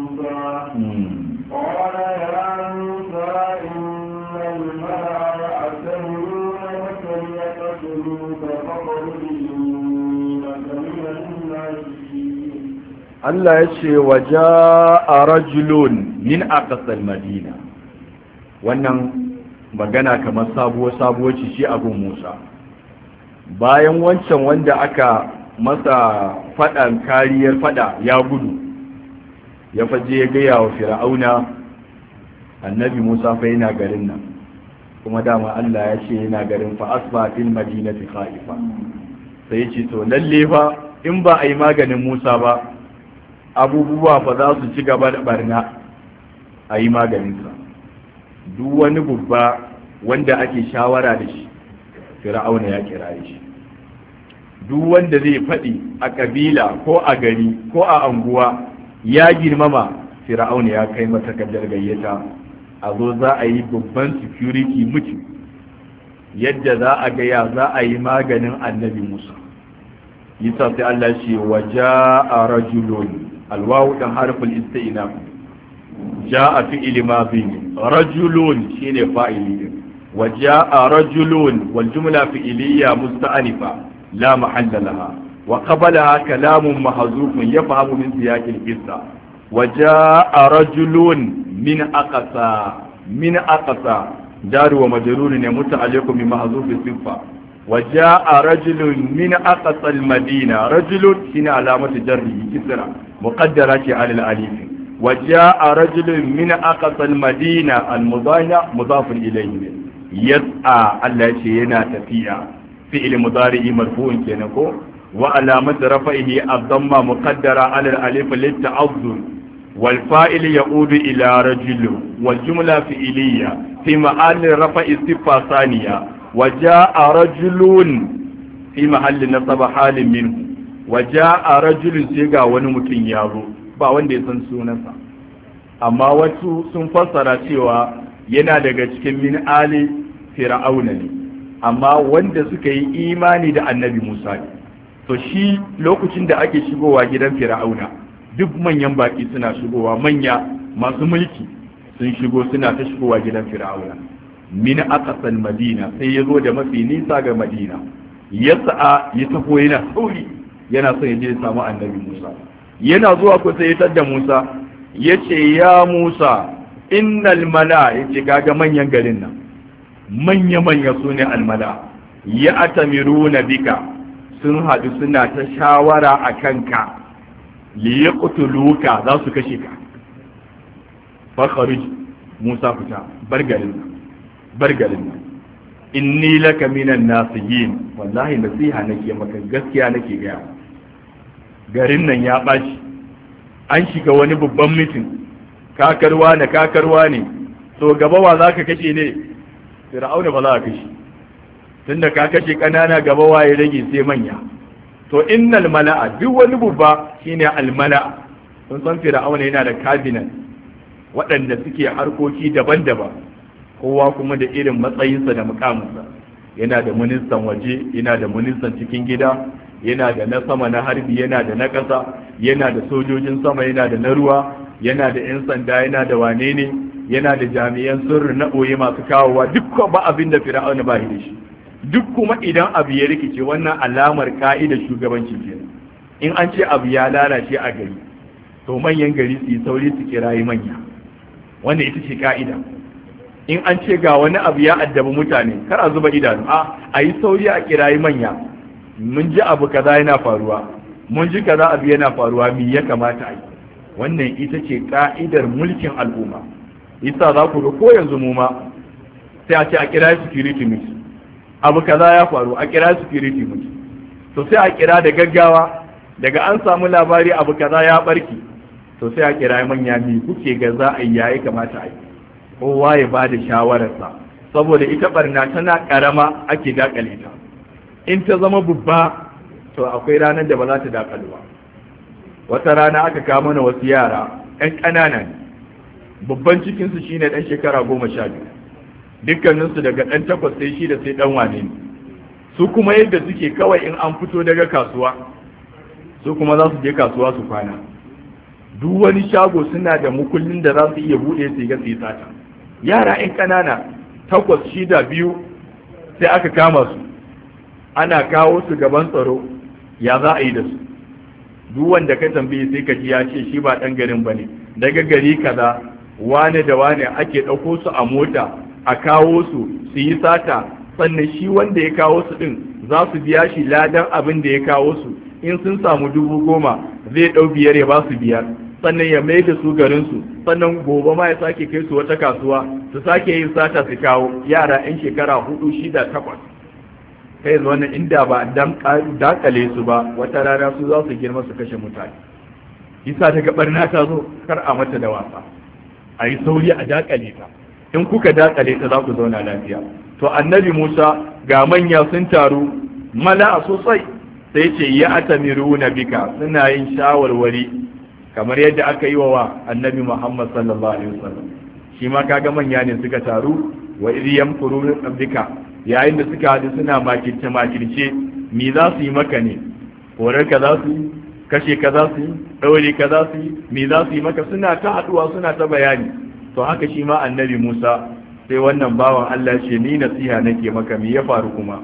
فاخرج إنك من الماكرين. Allah ya ce wa ja'a rajulun min aqsal madina. Wannan magana kamar sabuwar shi abun Musa. Bayan wancan wanda aka masa fadan kariyar fada ya gudu, ya faje ya gaya wa Fir'auna annabi Musa fa yana garin nan, kuma dama Allah ya ce yana garin fa asba fil madinati khaifa. Sai ya ce to lalle fa in ba a yi maganin Musa ba abubuwa fa za su ci gaba da barna a yi maganinsa. Duk wani babba wanda ake shawara da shi Fir'auna ya kira shi. Duk wanda zai faɗi a ƙabila ko a gari ko a anguwa ya girmama Fir'auna ya kai mata takardar gayyata a zo za a yi babban security mutum yadda za a gaya za a yi maganin annabi Musa. Yasa sai Allah ce wa ja'a rajulun alwawu dan harful istinaf ja'a fi'il madhi rajulun shine fa'ili wa ja'a rajulun wal jumla fi'iliyya musta'anifa la mahalla laha wa qablaha kalamun mahzufun yafhamu min siyaq al-qissa wa ja'a rajulun min aqsa daru wa majrur ne muta'alliqun bi mahzuf as-sifa wa ja'a rajulun min aqsa al-madina rajulun shine alamatu jarri kisra مقدرة على الألف وجاء رجل من أقصى المدينة المضاهنة مضاف إليه يسعى التي يناتفيها فعل مضارع مرفوع كنكو وعلامة رفعه الضمة مقدرة على الألف للتعذر والفائل يعود إلى رجل والجملة فعلية في محل رفع صفة ثانية وجاء رجل في محل نصب حال منه waja'a rajulun sai ga wani mutum ya zo ba wanda ya san sunansa, amma wasu sun fassara cewa yana daga cikin min ali fir'auna ne, amma wanda suka yi imani da annabi Musa ne. To shi lokacin da ake shigowa gidan fir'auna duk manyan baki suna shigowa, manya masu mulki sun shigo suna ta shigowa gidan fir'auna min aqsal madina, sai ya zo da mafi nisa ga madina, yasa ya taho yana sauri yana son ya je ya samu annabi Musa. Yana zuwa ko sai ya tada Musa yace ya Musa innal mala, yace kaga manyan garin nan manya sune almala ya atamiruna bika, sun hadu suna ta shawara akan ka li yaqtuluka, za su kashe ka. Fa kharij Musa fita bar garin nan inni laka minan nasihin, wallahi nasiha nake maka, gaskiya nake gaya. Garin nan ya ɓaci, an shiga wani babban mitin, kakarwa ne, to gaba wa za ka kashe ne? Fir'auna ba za ka kashe, tunda ka kashe ƙanana gaba wa ya rage sai manya. To innal mala'a, duk wani babba shine almala'a. Sun san Fir'auna yana da cabinet waɗanda suke harkoki daban-daban, kowa kuma da irin matsayinsa da mukaminsa. Yana da ministan waje, yana da ministan cikin gida, yana da na sama na harbi, yana da na ƙasa, yana da sojojin sama, yana da na ruwa, yana da 'yan sanda, yana da wane ne, yana da jami'an sirri na ɓoye masu kawowa. Duk ba abin da Fir'auna ba da shi. Duk kuma idan abu ya rikice, wannan alamar ka'idar shugabanci ke. In an ce abu ya lalace a gari, to manyan gari su yi sauri su kirayi manya, wanda ita ce ka'ida. In an ce ga wani abu ya addabi mutane, kar a zuba idanu, a yi sauri a kirayi manya. Mun ji abu kaza yana faruwa, mun ji kaza abu yana faruwa, me ya kamata a yi? Wannan ita ce ka'idar mulkin al'umma. Isa za ku ga ko yanzu mu ma sai a ce a kira security meeting, abu kaza ya faru, a kira security meeting. To sai a kira da gaggawa, daga an samu labari abu kaza ya barki, to sai a kira manya, me kuke ga za a yi, yayi kamata a yi? Kowa ya ba da shawararsa, saboda ita barna tana karama ake dakale ta. In ta zama babba, to akwai ranar da ba za ta dakalu ba. Wata rana aka kawo mana wasu yara 'yan ƙanana ne, babban cikinsu shine ɗan shekara 12, dukkaninsu daga ɗan 8 sai 6 sai ɗan wane ne. Su kuma yadda suke kawai in an fito daga kasuwa, su kuma za su je kasuwa su kwana. Duk wani shago suna da mukullin da za su iya buɗe su ga su yi sata. Yara 'yan ƙanana 8, 6, 2 sai aka kama su. ana kawo su gaban tsaro ya za a yi da su. Duk wanda ka tambaye sai ka ji ya ce shi ba ɗan garin ba ne, daga gari kaza wane da wane ake ɗauko su a mota a kawo su su yi sata, sannan shi wanda ya kawo su ɗin za su biya shi ladan abin da ya kawo su. In sun samu 10,000 zai ɗau 5 ya ba su 5, sannan ya mai da su garinsu, sannan gobe ma ya sake kai su wata kasuwa su sake yin sata su kawo yara 'yan shekara 4, 6, 8. kai zuwa wannan inda ba dakale su ba wata rana su za su girma su kashe mutane. Isa daga barna ta zo kar a mata da wasa, a yi sauri a dakale ta. In kuka dakale ta za ku zauna lafiya. To annabi Musa ga manya sun taru mala sosai, sai ce ya atamiru na bika, suna yin shawarwari kamar yadda aka yi wa annabi Muhammad sallallahu alaihi wasallam. Shi ma kaga manya ne suka taru wa idh yamkuru bika, yayin da suka haɗu suna makirce me za su yi maka ne, horar ka za su yi, kashe ka za su yi, ɗaure ka za su yi, me za su yi maka, suna ta haɗuwa suna ta bayani. To haka shi ma annabi Musa sai wannan bawan Allah ce ni nasiha nake maka, me ya faru kuma.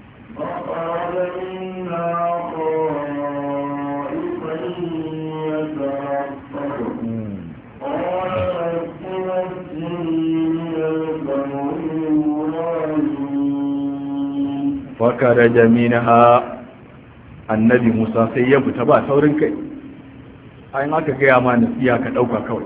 fakaraja minha, annabi Musa sai ya fita ba saurin kai. Ayin aka gaya ma nasiya ka ɗauka kawai,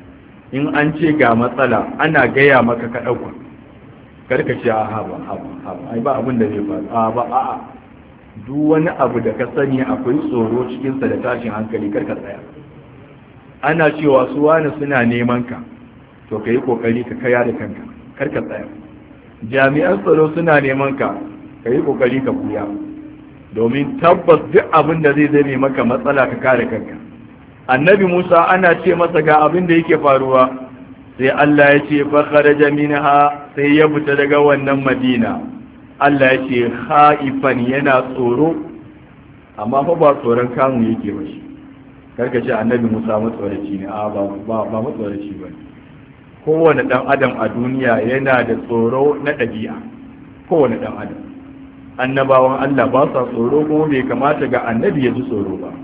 in an ce ga matsala ana gaya maka ka ɗauka, karka ce a haba ai ba abin da zai faru a'a duk wani abu da ka sani akwai tsoro cikinsa da tashin hankali karka tsaya. Ana cewa su wani suna neman ka, to ka yi kokari ka kaya da kanka, karka tsaya. Jami'an tsaro suna neman ka, ka yi kokari ka buya, domin tabbas duk abin da zai zame maka matsala ka kare kanka. Annabi Musa ana ce masa ga abin da yake faruwa, sai Allah ya ce fa kharaja minha, sai ya fita daga wannan Madina. Allah ya ce khaifan, yana tsoro, amma fa ba tsoron kamu yake ba shi. Karka ce annabi Musa matsoraci ne, ba matsoraci ba ne. Kowane dan adam a duniya yana da tsoro na ɗabi'a, kowane dan adam. Annabawan Allah ba sa tsoro, kuma bai kamata ga annabi ya ji tsoro ba.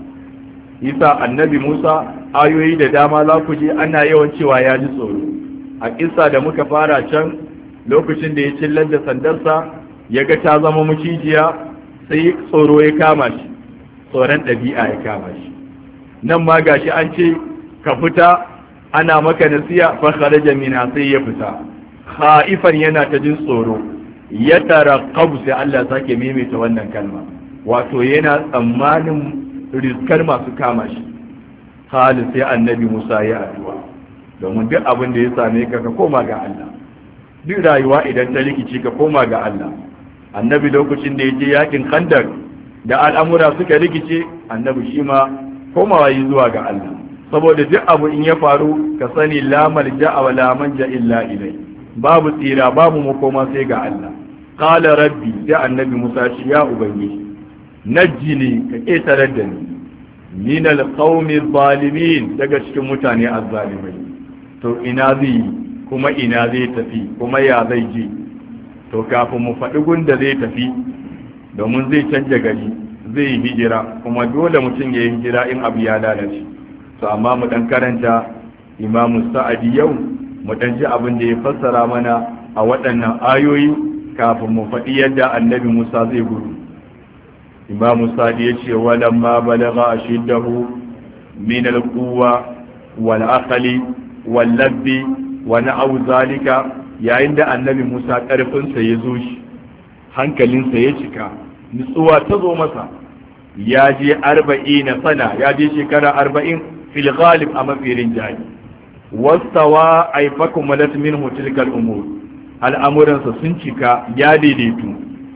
Isa annabi Musa ayoyi da dama za ku je ana yawan cewa ya ji tsoro. A kissa da muka fara can, lokacin da ya cillar da sandarsa ya ga ta zama mucijiya, sai tsoro ya kama shi, tsoron ɗabi'a ya kama shi. Nan ma gashi an ce ka fita ana maka nasiya, fa kharaja minha, sai ya fita khaifan, yana ta jin tsoro. Ya taraqabu, sai Allah sake maimaita wannan kalma, wato yana tsammanin rizkar masu kama shi. Halin sai annabi Musa ya addu'a, domin duk abin da ya same ka ka koma ga Allah, duk rayuwa idan ta rikici ka koma ga Allah. Annabi lokacin da ya je yakin Khandaq da al'amura suka rikice, annabi shi ma komawa yi zuwa ga Allah, saboda duk abu in ya faru ka sani la malja'a wa la manja illa ilai, babu tsira babu makoma sai ga Allah. Qala rabbi, sai annabi Musa shi ya ubangiji najjini, ka ƙetarar da ni min alqawmi zalimin, daga cikin mutane azzalimai. To ina zai kuma ina zai tafi kuma ya zai je? To kafin mu faɗi gunda zai tafi, domin zai canja gari, zai hijira, kuma dole mutum ya yi hijira in abu ya lalace. To amma mu dan karanta Imam Sa'adi yau, mu dan ji abin da ya fassara mana a waɗannan ayoyi kafin mu faɗi yadda annabi Musa zai gudu. Imam Sa'adi ya ce walamma balagha ashiddahu min al-quwwa wal aqli wal labbi wa na'u zalika, yayin da annabi Musa karfin sa ya zo shi, hankalinsa ya cika, nutsuwa ta zo masa, ya je 40 sana, ya je shekara 40 fil ghalib a mafirin jahi. Wastawa aifakum malat minhu tilkal umur, al'amuransa sun cika ya daidaitu.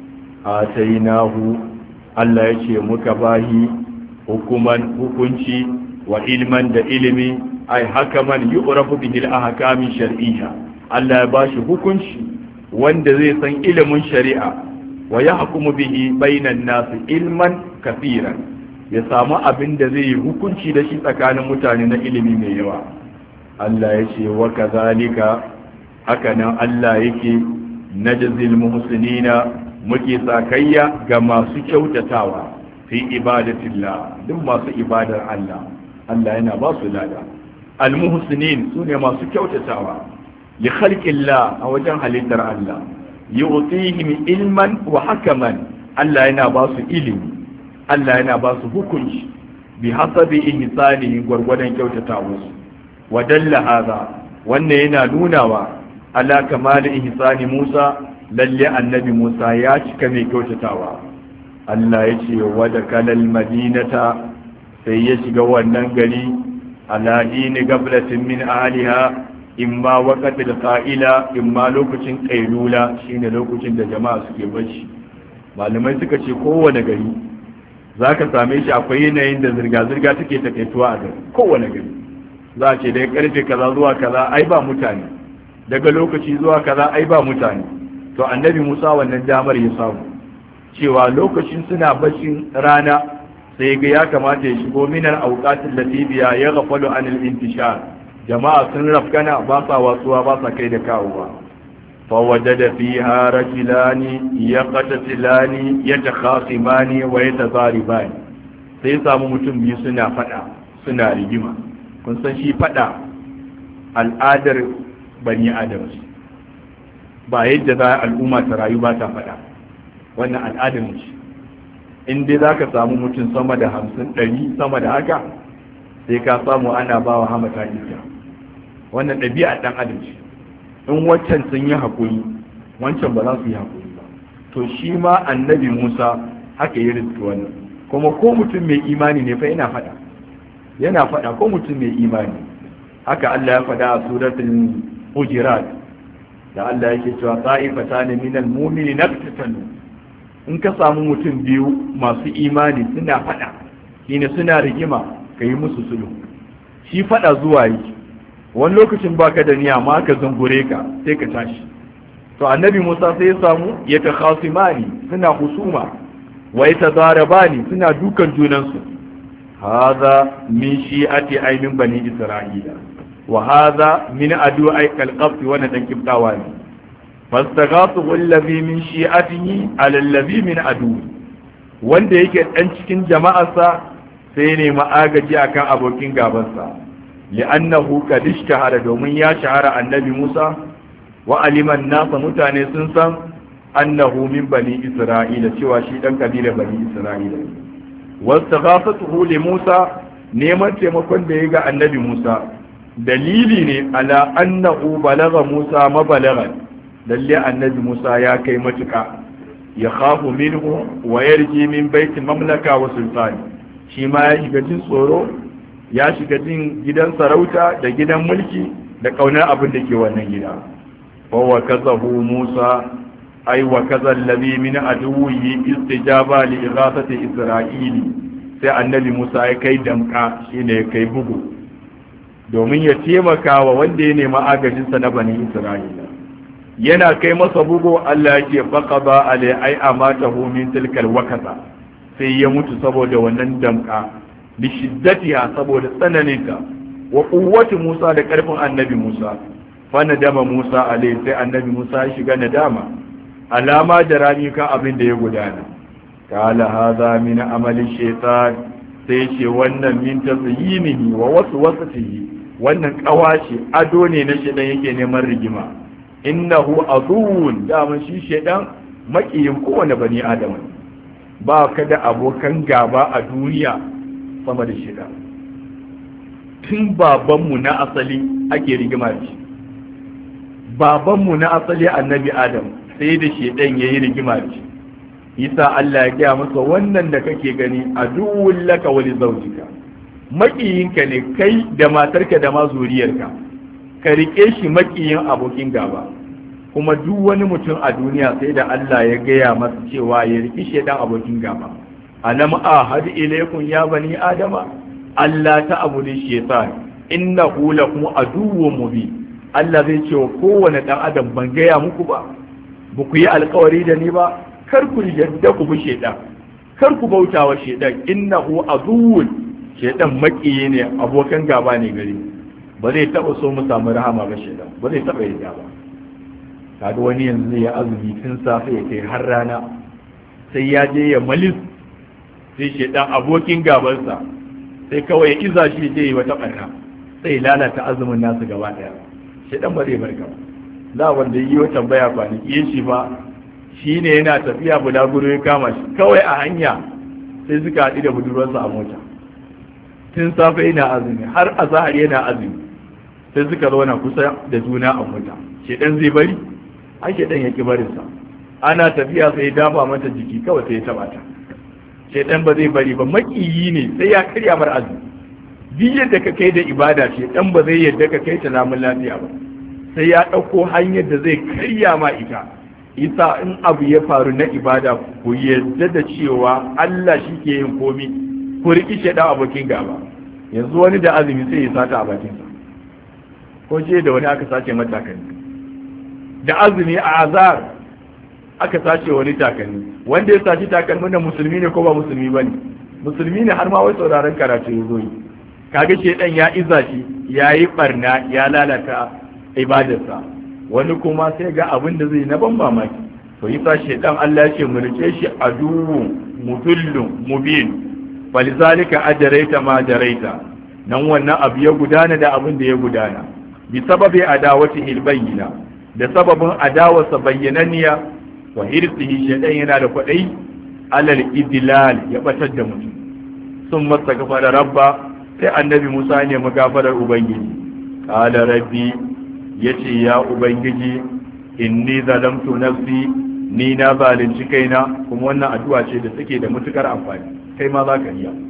Atainahu, Allah ya ce muka bahi hukuman, hukunci, wa ilman da ilimi, ai hakaman yu'rafu bihi al-ahkami shar'iyya. Allah ya bashi hukunci wanda zai san ilimin shari'a, wa yahkumu bihi bainan nas ilman kaseeran, ya samu abin da zai yi hukunci da shi tsakanin mutane na ilimi mai yawa. Allah ya ce wa kazalika, haka nan Allah yake najzil muhsinina, muke sakayya ga masu kyautatawa fi ibadatillah, duk masu ibadar Allah Allah yana ba su lada. Al-muhsinin sune masu kyautatawa li khalqillah, a wajen halittar Allah. Yu'tihim ilman wa hakaman, Allah yana ba su ilimi, Allah yana ba su hukunci bi hasabi ihsanihi, gwargwadon kyautatawa su. Wa dalla hadha, wannan yana nunawa ala kamal ihsani Musa, lalle annabi Musa ya cika mai kyautatawa. Allah ya ce wa da kalal madinata, sai ya shiga wannan gari ala hini gablatin min ahliha, imma waqatil qa'ila, imma lokacin qailula, shine lokacin da jama'a suke bacci. Malamai suka ce kowane gari zaka same shi akwai yanayin da zirga-zirga take takaituwa a gari. Kowane gari za a ce daga karfe kaza zuwa kaza ai ba mutane, daga lokaci zuwa kaza ai ba mutane. To annabi Musa wannan damar ya samu, cewa lokacin suna baccin rana sai ga ya kamata ya shigo minar auqatil latibiya ya ghafalu anil intishar, jama'a sun rafkana, ba sa wasuwa, ba sa kai da kawowa. fa wajada fiha rajulani yaqtatilani yatakhasimani wa yatazaribani, sai samu mutum biyu suna fada, suna rigima. Kun san shi fada al'adar bani adam, ba yadda za al'umma ta rayu ba ta fada, wannan al'adar ce. in dai za ka samu mutum sama da 50 100 sama da haka, sai ka samu ana ba wa hamata iska. wannan ɗabi'a ɗan adam ce. in wancan sun yi haƙuri, wancan ba za su yi haƙuri ba. to shi ma annabi Musa haka ya rizki wannan. kuma ko mutum mai imani ne fa yana faɗa ko mutum mai imani. haka Allah ya faɗa a suratul Hujurat, da Allah yake cewa ta'ifatan minal mu'minina naqtatalu. in ka samu mutum biyu masu imani suna faɗa, shine suna rigima, ka yi musu sulhu. shi faɗa zuwa yi, wani lokacin baka da niyya ma ka zungure ka sai ka tashi. to annabi Musa sai ya samu ya takhasimani, suna husuma, wa yatadarabani, suna dukan junansu. hadha min shi'ati aymin bani isra'ila wa hadha min adu aykal qabti, wa nadan kibtawa ne. fastaghathu allazi min shi'atihi ala allazi min adu, wanda yake dan cikin jama'arsa sai ne ma'agaji akan abokin gabansa. li'annahu qad ishtahara, domin ya shahara annabi Musa, wa aliman nasa, mutane sun san annahu min bani isra'ila, cewa shi dan kabilar bani isra'ila. wastaghathatuhu li Musa, neman taimakon da ya ga annabi Musa dalili ne ala annahu balagha Musa mabalaghan, lalle annabi Musa ya kai matuka. ya khafu minhu wa yarji min baiti mamlaka wa sultani, shi ma ya shiga jin tsoro, ya shiga jin gidan sarauta da gidan mulki da kaunar abin da ke wannan gida. wa kazahu Musa ay wa kaza allazi min aduwwi istijaba li ighathati isra'ili, sai annabi Musa ya kai damka, shine ya kai bugu, domin ya taimaka wa wanda ya nemi agajinsa na bani Isra'ila. yana kai masa bugu, Allah yake faqada alai ai amatahu min tilkal wakaza, sai ya mutu saboda wannan damka, bi shiddatiha, saboda tsananinta, wa quwwati Musa, da karfin annabi Musa. fa nadama Musa alai, sai annabi Musa ya shiga nadama alama jarami kan abin da ya gudana. kala hadha min amali shaytan, sai ce wannan min tazyinihi wa waswasatihi, wannan kawashi ado ne na shedan yake neman rigima. innahu aduwwun, daman shi shedan makiyin kowane bani adam, ba ka da abokan gaba a duniya sama da shedan. tun babanmu na asali ake rigima da shi, babanmu na asali annabi Adam, sai da shedan yayi rigima da shi. Isa Allah ya gaya masa wannan da kake gani aduwwun laka wa li zawjika, makiyinka ne kai da matarka da ma zuriyarka, ka rike shi makiyin abokin gaba. kuma duk wani mutum a duniya sai da Allah ya gaya masa cewa ya riki shedan abokin gaba. alam ahad ilaykum ya bani adama Allah ta'budu shaytan innahu lakum aduwwun mubin. Allah zai ce wa kowane dan adam ban gaya muku ba ku yi alkawari da ni ba, kar ku yadda ku bi shedan, kar ku bauta wa shedan. innahu aduwwun, shedan makiyi ne, abokan gaba ne gare, ba zai taba so mu samu rahama ba shedan, ba zai taba yadda ba. kaga wani yanzu zai ya azumi tun safe ya kai har rana sai ya je ya malis sai shedan abokin gabansa sai kawai ya iza shi je yi wata barna sai lalata azumin nasu gaba daya shedan ba zai barka ba za wanda yi wata tambaya kwanaki yin shi ba shi ne yana tafiya bulaguro ya kama shi kawai a hanya sai suka haɗu da budurwarsa a mota tun safe yana azumi har azahar yana azumi sai suka zauna kusa da juna a mota shedan zai bari ai shedan ya ki barinsa ana tafiya sai dafa mata jiki kawai sai ya taba ta shedan ba zai bari ba makiyi ne sai ya karya mar azumi duk yadda ka kai da ibada shedan ba zai yadda ka kai ta namun lafiya ba sai ya ɗauko hanyar da zai karya ma ita isa in abu ya faru na ibada ku yarda da cewa Allah shi ke yin komi ku riƙi shedan abokin gaba yanzu wani da azumi sai ya sata a bakinsa ko ce da wani aka sace mata takalmi da azumi a azar aka sace wani takalmi wanda ya sace takalmin da musulmi ne ko ba musulmi bane musulmi ne har ma wai sauraron karatu ya zo yi kaga shedan ya iza shi yayi barna ya lalata ibadarsa wani kuma sai ga abin da zai na ban mamaki to yasa shedan Allah ya ce mu rike shi aduwwu mudillun mubin falizalika ajraita ma jaraita nan wannan abu ya gudana da abin da ya gudana bi sababi adawati ilbayna da sababin adawarsa bayyananniya wa hirsihi shedan yana da kwadai alal idlal ya batar da mutum sun masa gafara rabba sai annabi Musa ne magafarar ubangiji qala rabbi yace ya ubangiji inni zalamtu nafsi ni na zalunci kaina kuma wannan addu'a ce da take da matukar amfani kai ma za ka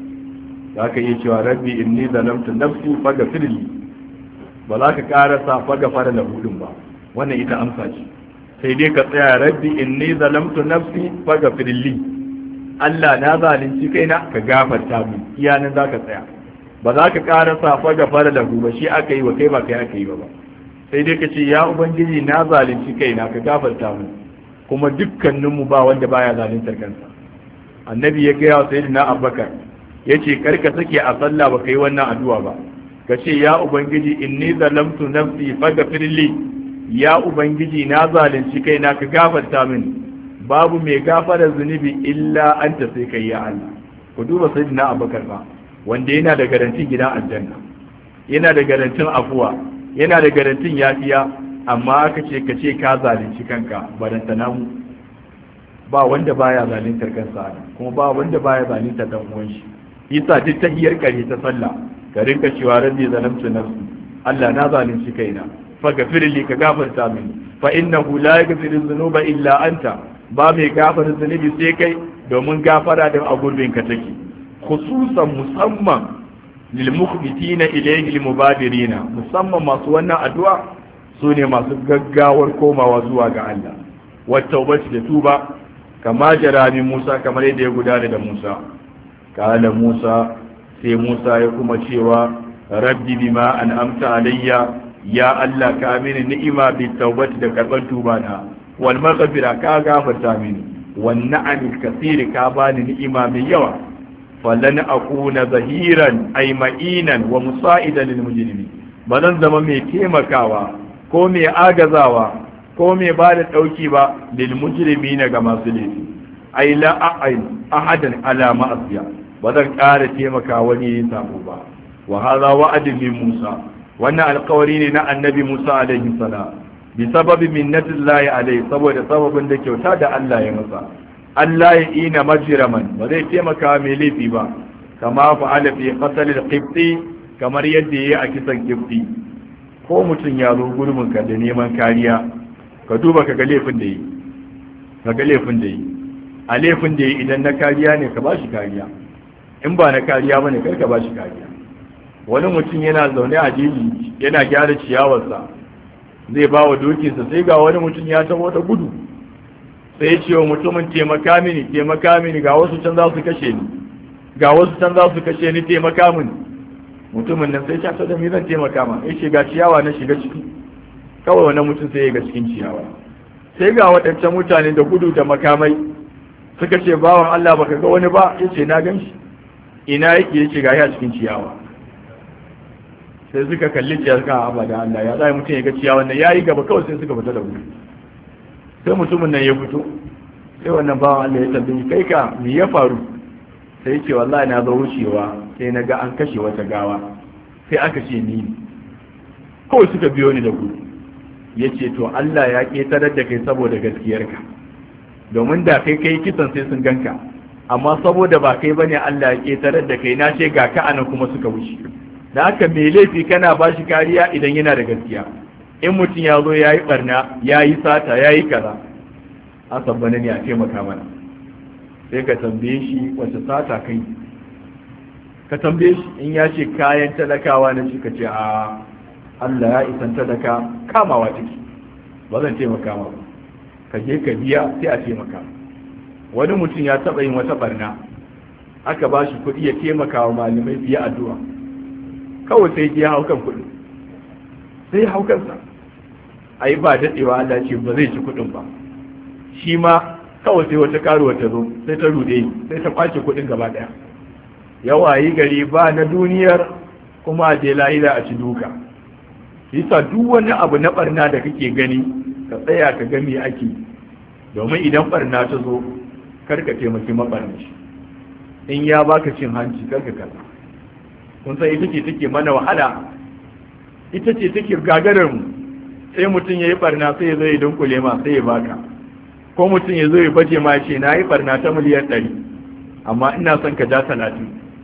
iya cewa rabbi inni zalamtu nafsi faghfirli ba za ka karasa faghfara lahu din ba wannan ita amsa ce sai dai ka tsaya rabbi inni zalamtu nafsi faghfirli Allah na zalunci kaina ka gafarta mu iya nan za ka tsaya ba za ka karasa faghfara lahu ba shi aka yi wa kai ba kai aka yi ba sai dai ka ce ya ubangiji na zalunci kaina ka gafarta mu kuma dukkaninmu ba wanda baya zaluntar kansa annabi ya gaya wa sayyidina abubakar yace karka sake a sallah ba kai wannan addu'a ba ka ce ya ubangiji inni zalamtu nafsi faghfirli ya ubangiji na zalunci kaina ka gafarta mini babu mai gafara zunubi illa anta sai kai ya Allah ku duba sayyidina abubakar ba wanda yana da garantin gidan aljanna yana da garantin afuwa yana da garantin yafiya amma aka ce ka ce ka zalunci kanka baranta namu ba wanda baya zaluntar kansa kuma ba wanda baya zaluntar dan uwan shi yasa duk tahiyar kare ta sallah ka rinka cewa rabbi zalamtu nafsi Allah na zalunci kaina faghfir li ka gafarta mini fa innahu la yaghfiru dhunuba illa anta ba mai gafara zunubi sai kai domin gafara da a gurbin ka take khususan musamman lilmukhbitina ilayhi almubadirina musamman masu wannan addu'a su ne masu gaggawar komawa zuwa ga Allah wattaubati da tuba kama jarami Musa kamar yadda ya gudana da Musa kala Musa sai Musa ya kuma cewa rabbi bima an'amta alayya ya Allah ka mini ni'ima bi taubati da karban tuba na wal maghfira ka gafarta mini wan na'amil kathiri ka bani ni'ima mai yawa falan akuna zahiran ay ma'inan wa musa'idan lil mujrimin ba zan zama mai taimakawa ko mai agazawa ko mai ba da dauki ba lil mujrimin ga masu laifi ay la ahadan ala ma'asiya ba zan ƙara taimaka wani yin sabo ba wa hadha wa'adun min Musa wannan alƙawari ne na annabi Musa alaihi salam bi sababi minnatillahi alaihi saboda sababin da kyauta da Allah ya masa Allah ya ina majiraman ba zai taimaka mai laifi ba kama fa'ala fi qatl al-qibti kamar yadda yayi a kisan qibti ko mutum ya zo gurbin ka da neman kariya ka duba ka ga laifin da yi a laifin da yi idan na kariya ne ka bashi kariya in ba na kariya bane kar ka bashi kariya wani mutum yana zaune a jeji yana gyara ciyawarsa zai ba wa dokinsa sai ga wani mutum ya taho da gudu sai ya ce wa mutumin taimaka mini ga wasu can za su kashe ni taimaka mini mutumin nan sai ya ce da me zan taimaka ma ya ce ga ciyawa na shiga ciki kawai wani mutum sai ya ga cikin ciyawa sai ga waɗancan mutane da gudu da makamai suka ce bawan Allah baka ga wani ba ya ce na gan shi ina yake ya ce ga ya cikin ciyawa sai suka kalli ciyar kan abada Allah ya zai mutum ya ga ciyawa wannan yayi gaba kawai sai suka fita da gudu sai mutumin nan ya fito, sai wannan bawan Allah ya tambaye kai ka me ya faru? Sai ce wallahi na zo wucewa sai na ga an kashe wata gawa, sai aka ce ni ne. Kawai suka biyo ni da gudu. Ya ce to Allah ya ƙetarar da kai saboda gaskiyarka, domin da kai kisan sai sun ganka, amma saboda ba kai bane Allah ya ƙetarar da kai, na ce ga ka anan kuma suka wuce. Da haka mai laifi kana ba shi kariya idan yana da gaskiya. In mutum ya zo ya yi barna, ya yi sata, ya yi kaza, an sabbana ne a taimaka mana. Sai ka tambaye shi wace sata kai, ka tambaye shi in ya ce kayan talakawa na shi ka ce a Allah ya isan talaka kamawa ciki, ba zan taimaka ma ba, ka je ka biya sai a taimaka. Wani mutum ya taɓa yin wata barna, aka ba shi kuɗi ya taimaka wa malamai biya addu'a, kawai sai ya hau kan kuɗi, sai hau kansa, a yi ba daɗewa Allah ce ba zai ci kuɗin ba. Shi ma kawai sai wata karuwa ta zo sai ta rude, sai ta kwace kuɗin gaba ɗaya. Yawa yi gari ba na duniyar kuma a je lahira a ci duka. Yasa duk wani abu na barna da kake gani ka tsaya ka ga me ake, domin idan barna ta zo kar ka taimaki mabarnaci. In ya baka cin hanci kar ka kalla. Kun san ita ce take mana wahala, ita ce take gagarar mu. Sai mutum ya yi barna sai ya zo ya dunkule ma sai ya baka, ko mutum ya zo ya baje ma ya ce na yi barna ta miliyan 100 amma ina son ka ja 30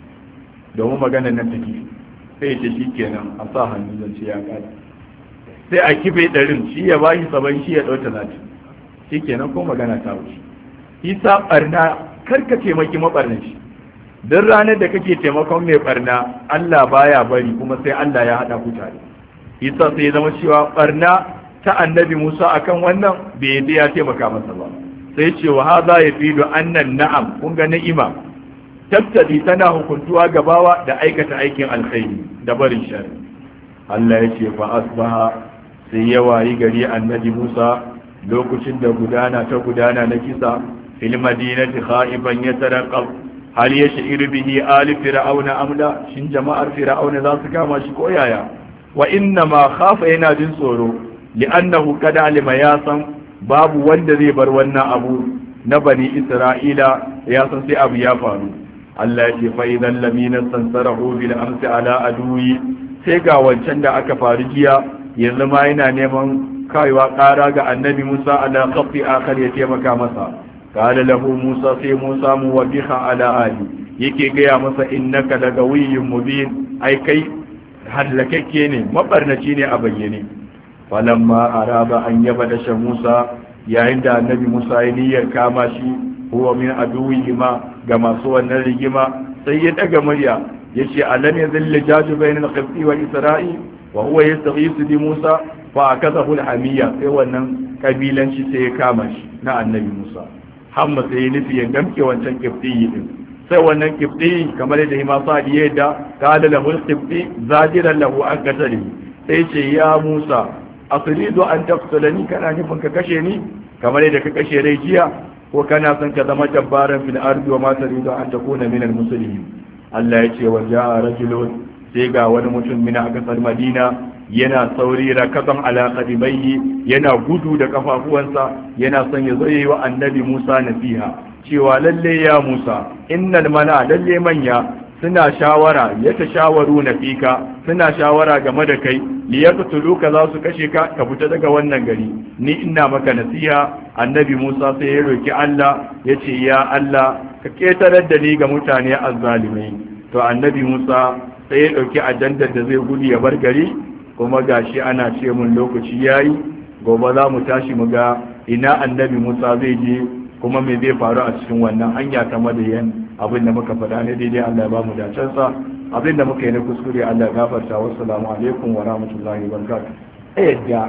domin maganar nan take. Sai ya ce shi kenan a sa hannu zan ce ya kada, sai a kife 100 shi ya bashi 70 shi ya ɗau 30, shi kenan ko magana ta wuce. Isa barna karka taimaki mabarnaci, don ranar da kake taimakon mai barna Allah baya bari kuma sai Allah ya haɗa ku tare. Isa sai ya zama cewa barna ta annabi Musa akan wannan bai yadda ya taimaka masa ba, sai ce wa haza ya fido annan na'am, kun ga ni'ima tattali tana hukuntuwa gabawa da aikata aikin alkhairi da barin shari. Allah ya ce fa asbaha, sai ya wayi gari annabi Musa lokacin da gudana na kisa fil madinati khaiban yatarqab hal yash'ir bihi ali fir'auna amla, shin jama'ar fir'auna za su kama shi ko yaya? Wa inna ma khafa, yana jin tsoro, li'annahu kad alima, ya san babu wanda zai bar wannan abu na bani Isra'ila, ya san sai abu ya faru. Allah ya ce fa idan lamina sansarahu bil amsi ala aduwi, sai ga wancan da aka faru jiya yanzu ma yana neman kaiwa ƙara ga annabi Musa ala qafi akhar ya taimaka masa. Qala lahu Musa, sai Musa muwabbiha ala ali, yake gaya masa innaka lagawiyyun mubin, ai kai hallakakke ne, mabarnaci ne a bayyane. Falamma araba an yabada Musa, yayin da annabi Musa ya niyyar kama shi, huwa min aduwihima, ga masu wannan rigima, sai ya daga murya yace alam yazil jaju bainal qibti wal isra'i wa huwa yastaghisu bi Musa fa akazahu al-hamiyya, sai wannan kabilanci sai ya kama shi na annabi Musa. Hamma sai ya nufi ya gamke wancan qibti din, sai wannan qibti kamar da Imam Sa'di ya da qala lahu al-qibti zajiran lahu an qatali, sai ce ya Musa asridu an taqtulani, kana nufin ka kashe ni kamar da ka kashe rai jiya, ko kana son ka zama jabbaran fil ardi wa ma taridu an takuna min al-muslimin. Allah ya ce wa ja'a rajulun, sai ga wani mutum min akasar Madina yana sauri rakaban ala qadibayhi, yana gudu da kafafuwansa, yana son ya zo yi wa annabi Musa nasiha cewa lalle ya Musa innal mana, lalle manya suna shawara, ya tashawaru na fika, suna shawara game da kai, liyaqtuluka, za su kashe ka fita daga wannan gari, ni ina maka nasiha. Annabi Musa sai ya roki Allah, ya ce ya Allah ka ketarar da ni ga mutane azzalimai. To annabi Musa sai ya dauki ajandar da zai gudu ya bar gari, kuma gashi ana ce mun lokaci yayi, gobe za mu tashi mu ga ina annabi Musa zai je kuma me zai faru a cikin wannan hanya ta Madiyan. Abin da muka faɗa ne daidai Allah ya ba mu dacensa, abin da muka yi na kuskure Allah ya gafarta. Wassalamu alaikum wa rahmatullahi wa barakatuh. Yadda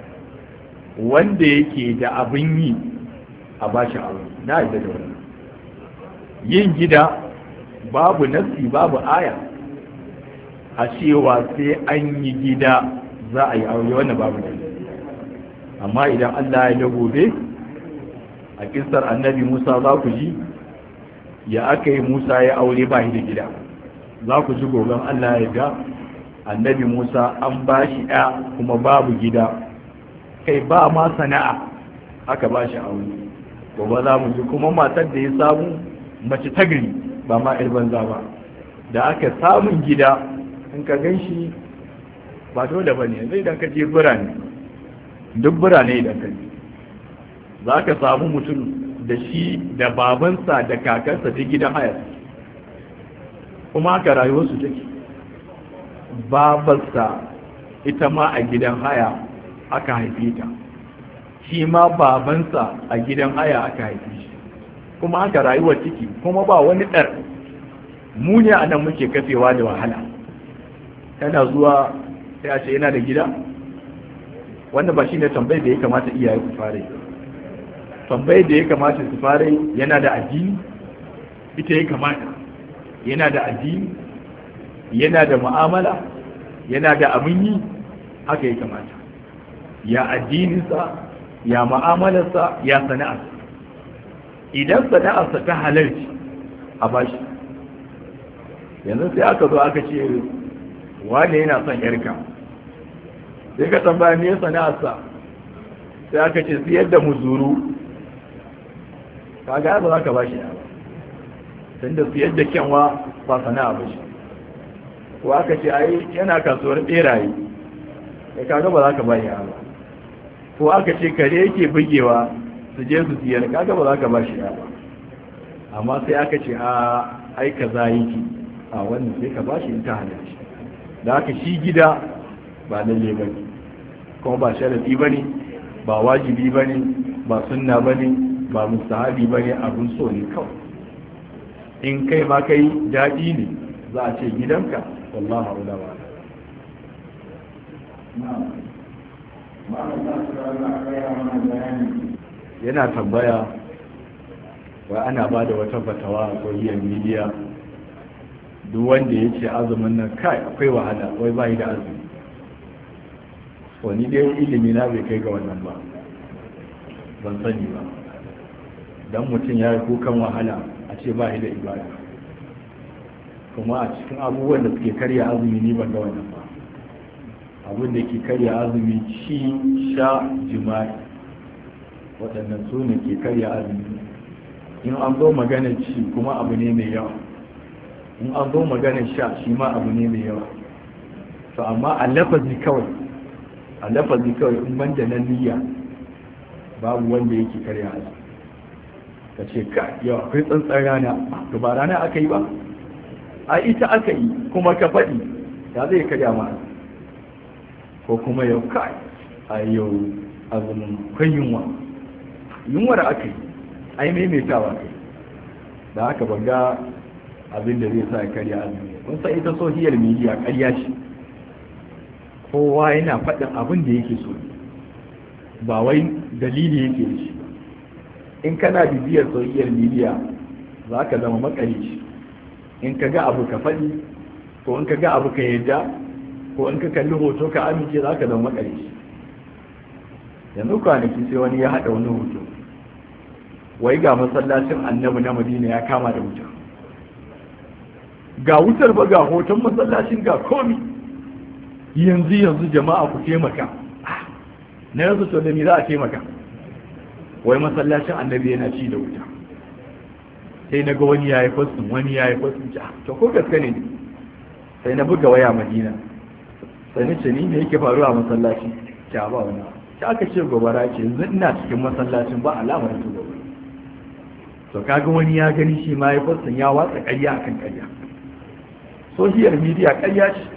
wanda yake da abin yi a bashi aure, na yadda da wannan. Yin gida babu nasi babu aya a cewa sai an yi gida za a yi aure, wannan babu nasi. Amma idan Allah ya da gobe a kissar annabi Musa za ku ji ya aka yi Musa ya aure ba shi da gida, za ku ji goben Allah ya ga annabi Musa an ba shi ya kuma babu gida, kai ba ma sana'a, aka ba shi aure. Gobe za mu ji kuma matar da ya samu mace tagri ba ma ƴar banza ba, da aka samun gida in ka gan shi ba dole ba ne. Zai idan ka je birane, duk birane idan ka je za ka samu mutum da shi da babansa da kakarsa ta gidan haya, kuma haka rayuwarsu take. Babarsa ita ma a gidan haya aka haife ta, shi ma babansa a gidan haya aka haife shi, kuma haka rayuwar ciki. Kuma ba wani ɗar, mu ne a nan muke kafewa da wahala. Tana zuwa sai a ce yana da gida, wanda ba shi ne tambayar da ya kamata iyaye su fara yi. Tambayar da ya kamata su fara yi, yana da addini, ita ya kamata. Yana da addini, yana da mu'amala, yana da abin yi, haka ya kamata. Ya addininsa, ya mu'amalarsa, ya sana'arsa. Idan sana'arsa ta halarci a bashi. Yanzu sai aka zo aka ce wane yana son yarka, sai ka tambaya me sana'arsa, sai aka ce siyar da muzuru, kaga ba za ka bashi ba, tunda siyar da kyanwa ba sana'a ba shi. Ko aka ce ai yana kasuwar beraye, sai kaga ba za ka bashi ba. Ko aka ce kare yake bugewa su je su siyar, kaga ba za ka bashi ba. Amma sai aka ce a ai kaza yake, a wannan sai ka bashi in ta halarci. Da haka shi gida ba lalle ba ne, kuma ba sharafi ba ne, ba wajibi ba ne, ba sunna ba ne, ba mustahabi ba ne, abin so ne kawai. In kai ma kai daɗi ne za a ce gidanka, wallahu a'lam wa yana tambaya wa ana ba da wata fatawa a social media, duk wanda ya ce azumin nan kai akwai wahala, wai ba yi da azumi. Wani dai ilimi na bai kai ga wannan ba, ban sani ba. Dan mutum ya yi kukan wahala a ce ba yi da ibada, kuma a cikin abubuwan da suke karya azumi ni ban ga wannan ba. Abin da ke karya azumi ci, sha, jima'i, waɗannan su ne ke karya azumi. In an zo maganar ci kuma abu ne mai yawa, in an zo maganar sha shi ma abu ne mai yawa. To amma a lafazi kawai in banda na niyya babu wanda yake karya azumi. Ka ce ka yau akwai tsantsan rana, to ba rana aka yi ba, a ita aka yi kuma ka faɗi, ya zai karya ma. Ko kuma yau kai a yau azumin kai yunwar aka yi, ai maimaitawa kai. Da haka ban ga abin da zai sa ya karya azumi. Kun san ita social media karya ce, kowa yana faɗin abin da yake so, ba wai dalili yake da shi. In kana bibiyar social media za ka zama makarici. In ka ga abu ka faɗi, ko in ka ga abu ka yadda, ko in ka kalli hoto ka amince, za ka zama makarici. Yanzu kwanaki sai wani ya haɗa wani hoto, wai ga masallacin Annabi na Madina ya kama da wuta, ga wutar ba, ga hoton masallacin, ga komi. Yanzu jama'a ku taimaka. Na yanzu to da me za a taimaka? Wai masallacin Annabi yana ci da wuta. Sai na ga wani ya yi fasin, to ko gaske ne. Sai na buga waya Madina, sai ni ce ni ne yake faruwa a masallaci, ta ba wani. Ta aka ce gobara ce, yanzu ina cikin masallacin ba alamar ta gobara. To kaga wani ya gani shi ma ya fasin, ya watsa ƙarya akan ƙarya. Social media ƙarya ce.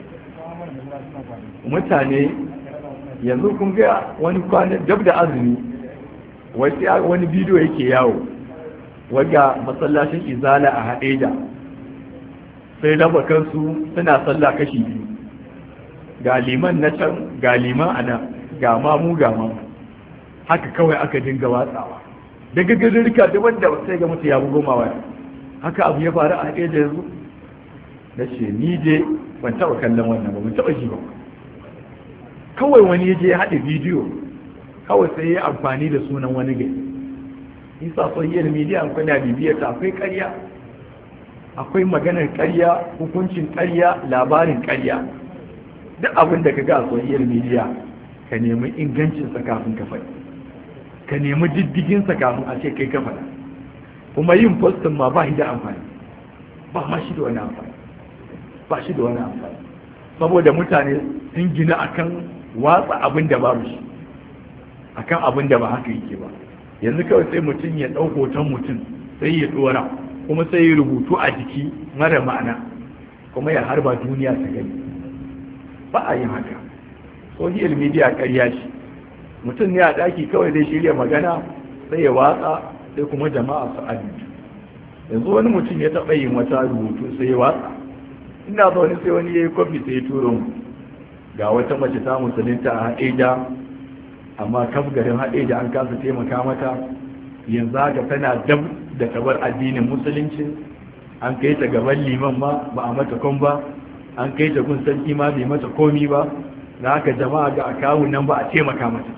Mutane yanzu kun ga wani kwanan dab da azumi, wani bidiyo yake yawo, waga masallacin Izala a Hadeja, sai raba kansu suna sallah kashi biyu, ga liman na can, ga liman a nan, ga mamu, haka kawai aka dinga watsawa daga garirka daban da sai ga mutu ya bugo ma waya. Haka abu ya faru a Hadeja yanzu. Na ce ni je ban taɓa kallon wannan ba, ban taɓa ji ba. Kawai wani ya je ya haɗa bidiyo, kawai sai ya amfani da sunan wani gari. Isa social media akwai na bibiyar ta, akwai ƙarya, akwai maganar ƙarya, hukuncin ƙarya, labarin ƙarya. Duk abin da ka ga a social media ka nemi ingancinsa kafin ka faɗi. ka nemi diddiginsa kafin a ce kai ka faɗa. Kuma yin postin ma ba shi da amfani, ba ma shi da wani amfani, ba shi da wani amfani, saboda mutane sun gina akan watsa abin da babu shi, akan abin da ba haka yake ba. Yanzu kawai sai mutum ya ɗau hoton mutum sai ya ɗora, kuma sai ya rubutu a jiki mara ma'ana, kuma ya harba duniya ta gani. Ba a yin haka. Social media ƙarya ce. Mutum ne a ɗaki kawai zai shirya magana sai ya watsa, sai kuma jama'a su amince. Yanzu wani mutum ya taɓa yin wata rubutu sai ya watsa, ina zaune sai wani ya yi kwafi sai ya turo mu ga wata mace ta musulunta a Haɗeja, amma kaf garin Haɗeja an kasa taimaka mata, yanzu haka tana dab da tabar addinin musulunci, an kai ta gaban liman ma ba a mata kon ba, an kai ta gun sarki ma bai mata komi ba, da haka jama'a ga akawun nan ba a taimaka mata.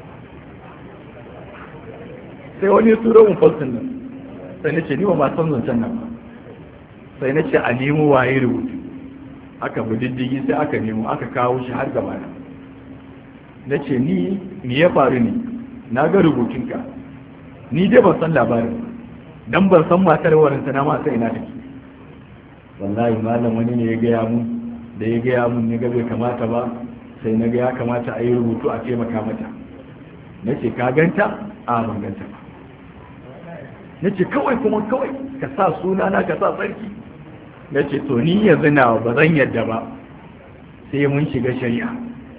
Sai wani turo mun falsin nan, sai na ce ni ba ma san zancen nan ba, sai na ce a nemo waye rubutu, aka bi diddigi sai aka nemo aka kawo shi har gaba na ce ni me ya faru ne, na ga rubutunka, ni dai ban san labarin dan ban san matar warinta na ma sai ina take. Wallahi malam wani ne ya gaya mun, da ya gaya mun ne ga bai kamata ba, sai na ga ya kamata a yi rubutu a taimaka mata. Na ce ka ganta? A ban ganta ba. Na ce kawai kuma kawai ka sa sunana ka sa sarki. Na ce to ni yanzu na ba zan yadda ba sai mun shiga shari'a.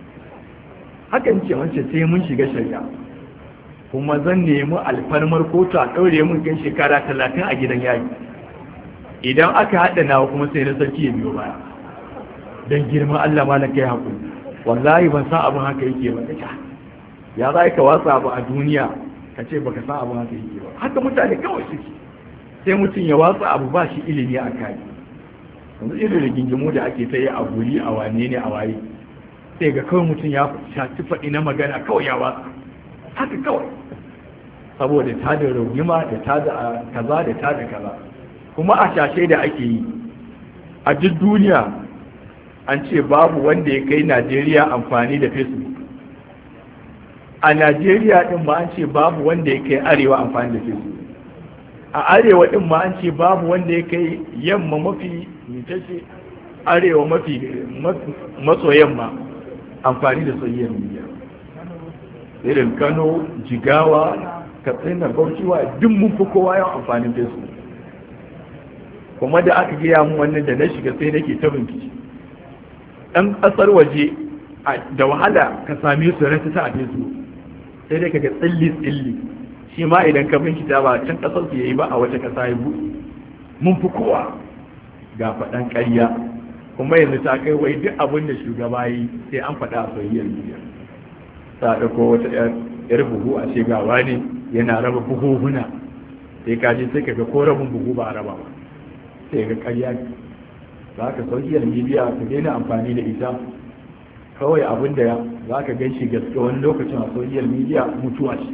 Hakan ce wance sai mun shiga shari'a, kuma zan nemi alfarmar kotu a ɗaure mun kai shekara 30 a gidan yaki. Idan aka haɗa nawa kuma sai na sarki ya biyo baya. Don girman Allah ma na kai haƙuri. Wallahi ban san abin haka yake ba. Ya za ka watsa abu a duniya ka ce baka san abin haka yake ba. Haka mutane kawai suke. Sai mutum ya watsa abu ba shi ilimi a kai. Yanzu irin rigingimu da ake ta yi a guri a wane ne a waye. Sai ga kawai mutum ya shaci faɗi na magana kawai ya watsa. Haka kawai. Saboda ta da raunima da ta da kaza da ta da kaza. Kuma a shashe da ake yi a duk duniya an ce babu wanda ya kai Najeriya amfani da Facebook. A Najeriya din ma an ce babu wanda ya kai arewa amfani da Facebook. A arewa din ma an ce babu wanda ya kai yamma mafi mitace arewa mafi maso yamma amfani da social media. Irin Kano, Jigawa, Katsina, Bauchi wa duk mun fi kowa yawan amfanin Facebook. Kuma da aka gaya mun wannan da na shiga sai nake ta bincike. Ɗan ƙasar waje da wahala ka same su rata ta a Facebook, sai dai kaga tsilli shi ma idan ka bincika ba can ƙasar su yayi ba a wata ƙasa ya buɗe. Mun fi kowa ga faɗan ƙarya, kuma yanzu ta kai wai duk abin da shugaba yi sai an faɗa a soyayyar duniya. Ta ɗauko wata ‘yar buhu a ce gawa ne yana raba buhuhuna, sai ka je sai kaga ko rabin buhu ba a raba ba, sai ga ƙarya ne. Za ka soyayyar media ka daina amfani da ita, kawai abin da za ka gan shi gaske wani lokacin a soyayyar media mutuwa ce.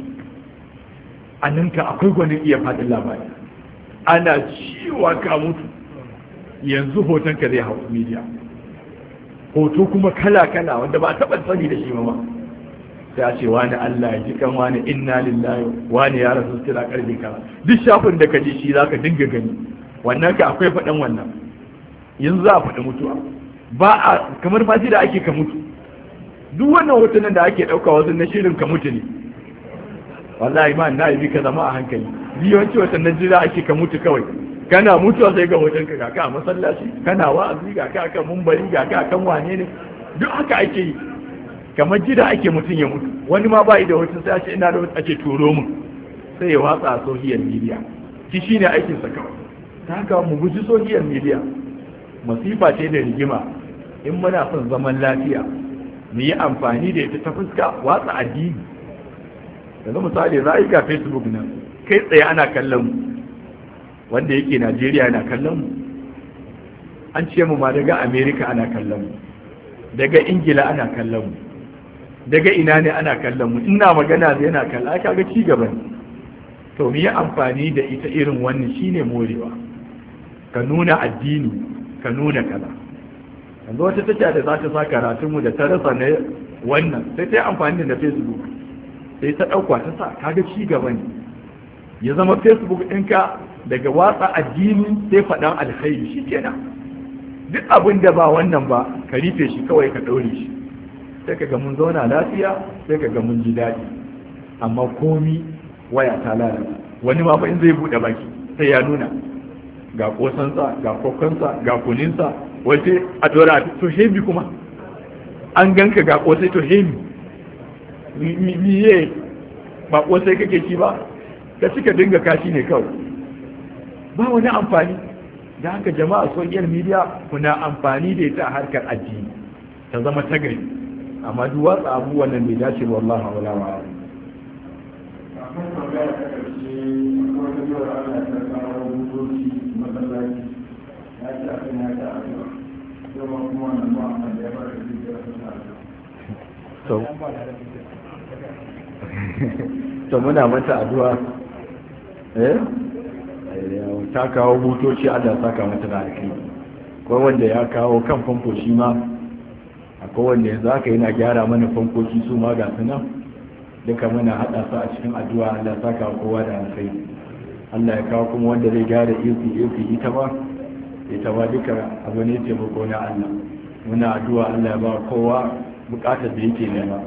A nan ka akwai gwanin iya faɗin labari, ana ciwa ka mutu yanzu hoton ka zai hau media, hoto kuma kala-kala wanda ba a taɓa sani da shi ba. Sai a ce wani Allah ya ji kan wani inna lillahi wani ya rasu kira karfe kaza, duk shafin da ka ji shi za ka dinga gani. Wannan ka akwai faɗin wannan, yanzu za a faɗi mutuwa ba a kamar ma da ake ka mutu. Duk wannan hotunan da ake ɗauka wasu na shirin ka mutu ne. Wallahi ma na yi ka zama a hankali, yawanci watannan jira ake ka mutu kawai, kana mutuwa sai ga hoton ka ga ka a masallaci, kana wa'azi ga ka akan mumbari ga ka akan wane ne, duk haka ake yi. Kamar jira ake mutum ya mutu, wani ma ba da hoton sai a ce ina da wata ake turo mun, sai ya watsa a social media. Shi shine aikinsa kawai. Ta haka mu guji social media, masifa ce da rigima. In muna son zaman lafiya mu yi amfani da ita ta fuska watsa addini. Yanzu misali za a yi ga Facebook nan kai tsaye ana kallon mu, wanda yake Najeriya yana kallon mu, an ce mu ma daga America ana kallon mu, daga Ingila ana kallon mu, daga ina ne ana kallon mu, ina magana zai yana kallon. Aka ga ci gaba ne. To mu yi amfani da ita irin wannan shine morewa, ka nuna addini, ka nuna kaza. Yanzu wata tasha da za ta sa karatunmu da ta rasa na wannan sai ta yi amfani da Facebook, sai ta ɗauka ta sa kaga ci gaba ne. Ya zama Facebook ɗinka daga watsa addini sai faɗan alkhairi shi kenan. Duk abin da ba wannan ba ka rufe shi kawai ka ɗaure shi, sai ka ga mun zauna lafiya, sai ka ga mun ji daɗi. Amma komi waya ta lalata, wani ma fa in zai buɗe baki sai ya nuna ga kosansa ga kokansa ga kuninsa, wace a dora to hemi kuma an ganka ga kosai to hemi miye ba kosai kake ci ba, ka cika dinga kashi ne kawai, ba wani amfani. da haka jama'a social media kuna amfani da ita a harkar addini ta zama tagari, amma duk watsa abubuwan nan bai dace wallahi wala wa'ala. akwai tambaya ta ƙarshe wata yawar ana ta kawo hukunci masallaci ya ce akan ya ta addu'a zama kuma wannan ba a da ya fara da zuciya to muna mata addu'a ta kawo butoci Allah saka mata da alƙi. Akwai wanda ya kawo kan famfo shi ma, akwai wanda yanzu aka yana gyara mana famfoci su ma ga su nan, duka muna haɗa su a cikin addu'a Allah saka kowa da alkhairi. Allah ya kawo kuma wanda zai gyara AC ita ba duka abu ne taimako na Allah. Muna addu'a Allah ya ba kowa bukatar da yake nema.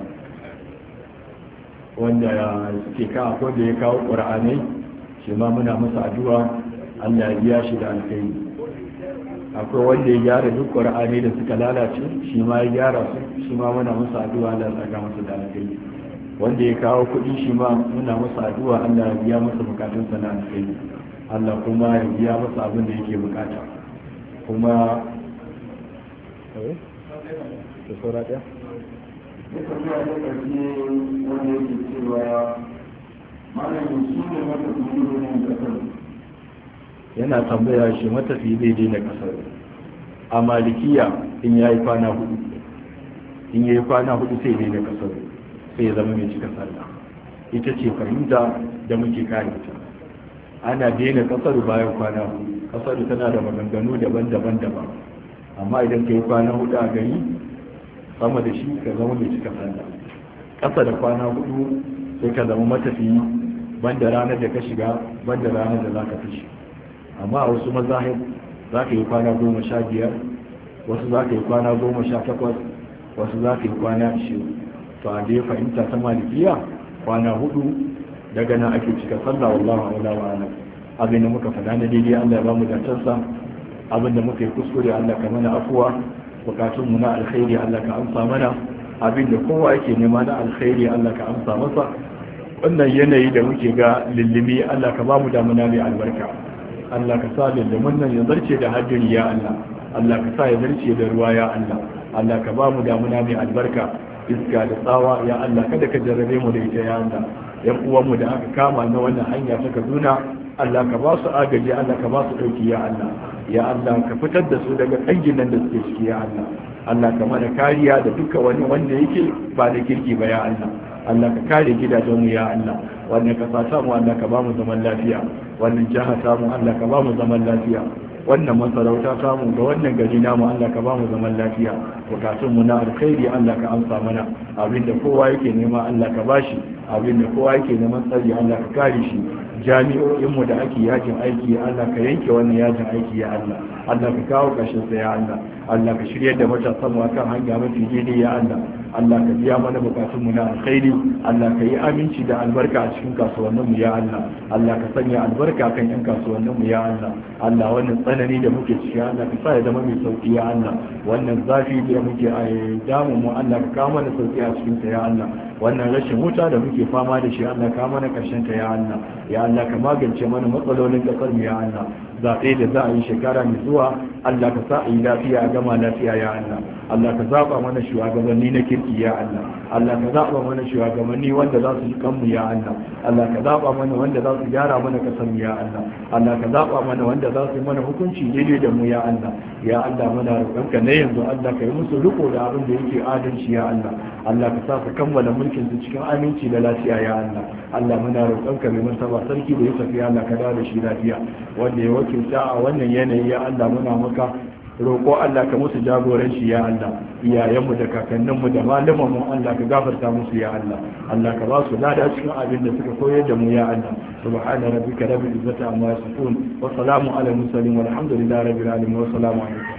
Wanda suke ka akwai da ya kawo ƙur'anai shi ma muna masa addu'a Allah ya biya shi da alkhairi. Akwai wanda ya gyara duk ƙur'anai da suka lalace shi ma ya gyara su, shi ma muna masa addu'a Allah ya saka masa da alkhairi. Wanda ya kawo kuɗi shi ma muna masa addu'a Allah ya biya masa bukatunsa na alkhairi. Allah kuma ya biya masa abin da yake bukata. Kuma da saura ɗaya? duka zuwa da ƙarshe wanda yake cewa malamin shi ne mata kuma ne kasar yana tambaya shi matafi zai daina kasar. A malikiya in yayi kwana hudu sai daina kasar, sai ya zama mai cika sallah. Ita ce fahimta da muke kare ta. Ana daina kasar bayan kwana hudu. Kasar tana da maganganu daban-daban, amma idan ka yi kwana hudu a gari sama da shi ka zama mai cika sallah. Ƙasa da kwana hudu sai ka zama matafi, banda ranar da ka shiga, banda ranar da za ka fi. Amma a wasu mazahib za ka yi kwana 15, wasu za ka yi kwana 18, wasu za ka yi kwana 20. To a da ya fahimta ta malikiya kwana hudu daga nan ake cika sallah. Wallahu a'lam wa a'lam. Abin da muka faɗa na daidai Allah ya ba mu datarsa, abin da muka yi kuskure Allah ka mana afuwa, bukatun mu na alkhairi Allah ka amsa mana, abin da kowa yake nema na alkhairi Allah ka amsa masa. Wannan yanayi da muke ga lillimi Allah ka ba mu damuna mai albarka. Allah ka sa lillimin nan ya zarce da hajjiri ya Allah. Allah ka sa ya zarce da ruwa ya Allah. Allah ka ba mu damuna mai albarka, iska da tsawa ya Allah, kada ka jarrabe mu da ita ya Allah. Yan uwanmu da aka kama na wannan hanya ta Kaduna, Allah ka ba su agaji, Allah ka ba su ɗauki ya Allah. Ya Allah ka fitar da su daga ƙangin nan da suke ciki ya Allah. Allah ka mana kariya da duka wani wanda yake ba da kirki ba ya Allah. Allah ka kare gidajenmu ya Allah. Wannan kasa samu Allah ka ba mu zaman lafiya. Wannan jiha samu Allah ka ba mu zaman lafiya. Wannan masarauta samu da wannan gari namu Allah ka ba mu zaman lafiya. Bukatun mu na alkhairi Allah ka amsa mana. Abinda kowa yake nema Allah ka bashi. Abinda kowa yake neman tsari Allah ka kare shi. Jami'o'inmu da ake yajin aiki Allah ka yanke wannan yajin aiki ya Allah. Allah ka kawo ƙarshen sa ya Allah. Allah ka shirya da matasan mu kan hanya mafi daidai ya Allah. Allah ka biya mana bukatun mu na alkhairi. Allah ka yi aminci da albarka a cikin kasuwannin mu ya Allah. Allah ka sanya albarka kan yan kasuwannin mu ya Allah. Allah wannan tsanani da muke ciki Allah ka sa ya zama mai sauki ya Allah. Wannan zafi da muke a damun mu Allah ka kawo mana sauki a cikin sa ya Allah. Wannan rashin wuta da muke fama da shi Allah ka mana karshen ta ya Allah. Ya Allah ka magance mana matsalolin kasar mu ya Allah. Zaɓe da za a yi shekara mai zuwa Allah ka sa a yi lafiya a gama lafiya ya Allah. Allah ka zaɓa mana shugabanni na kirki ya Allah. Allah ka zaɓa mana shugabanni wanda za su ji kanmu ya Allah. Allah ka zaɓa mana wanda za su gyara mana kasar mu ya Allah. Allah ka zaɓa mana wanda za su yi mana hukunci daidai da mu ya Allah. Ya Allah muna roƙonka na yanzu Allah ka yi musu riko da abin da yake adalci ya Allah. Allah ka sa su kammala mulkin su cikin aminci da lafiya ya Allah. Allah muna roƙonka mai martaba sarki da ya tafi Allah ka dawo da shi lafiya. Wanda ya wakilta a wannan yanayi ya Allah muna maka roƙo Allah ka musu jagoranci ya Allah iyayenmu da kakanninmu da malamanmu Allah ka gafarta musu ya Allah Allah ka ba su lada cikin abin da suka koyar da mu ya Allah subhana rabbika rabbil izzati amma yasifun wa salamun ala mursalin walhamdulillahi rabbil alamin wa salamu alaikum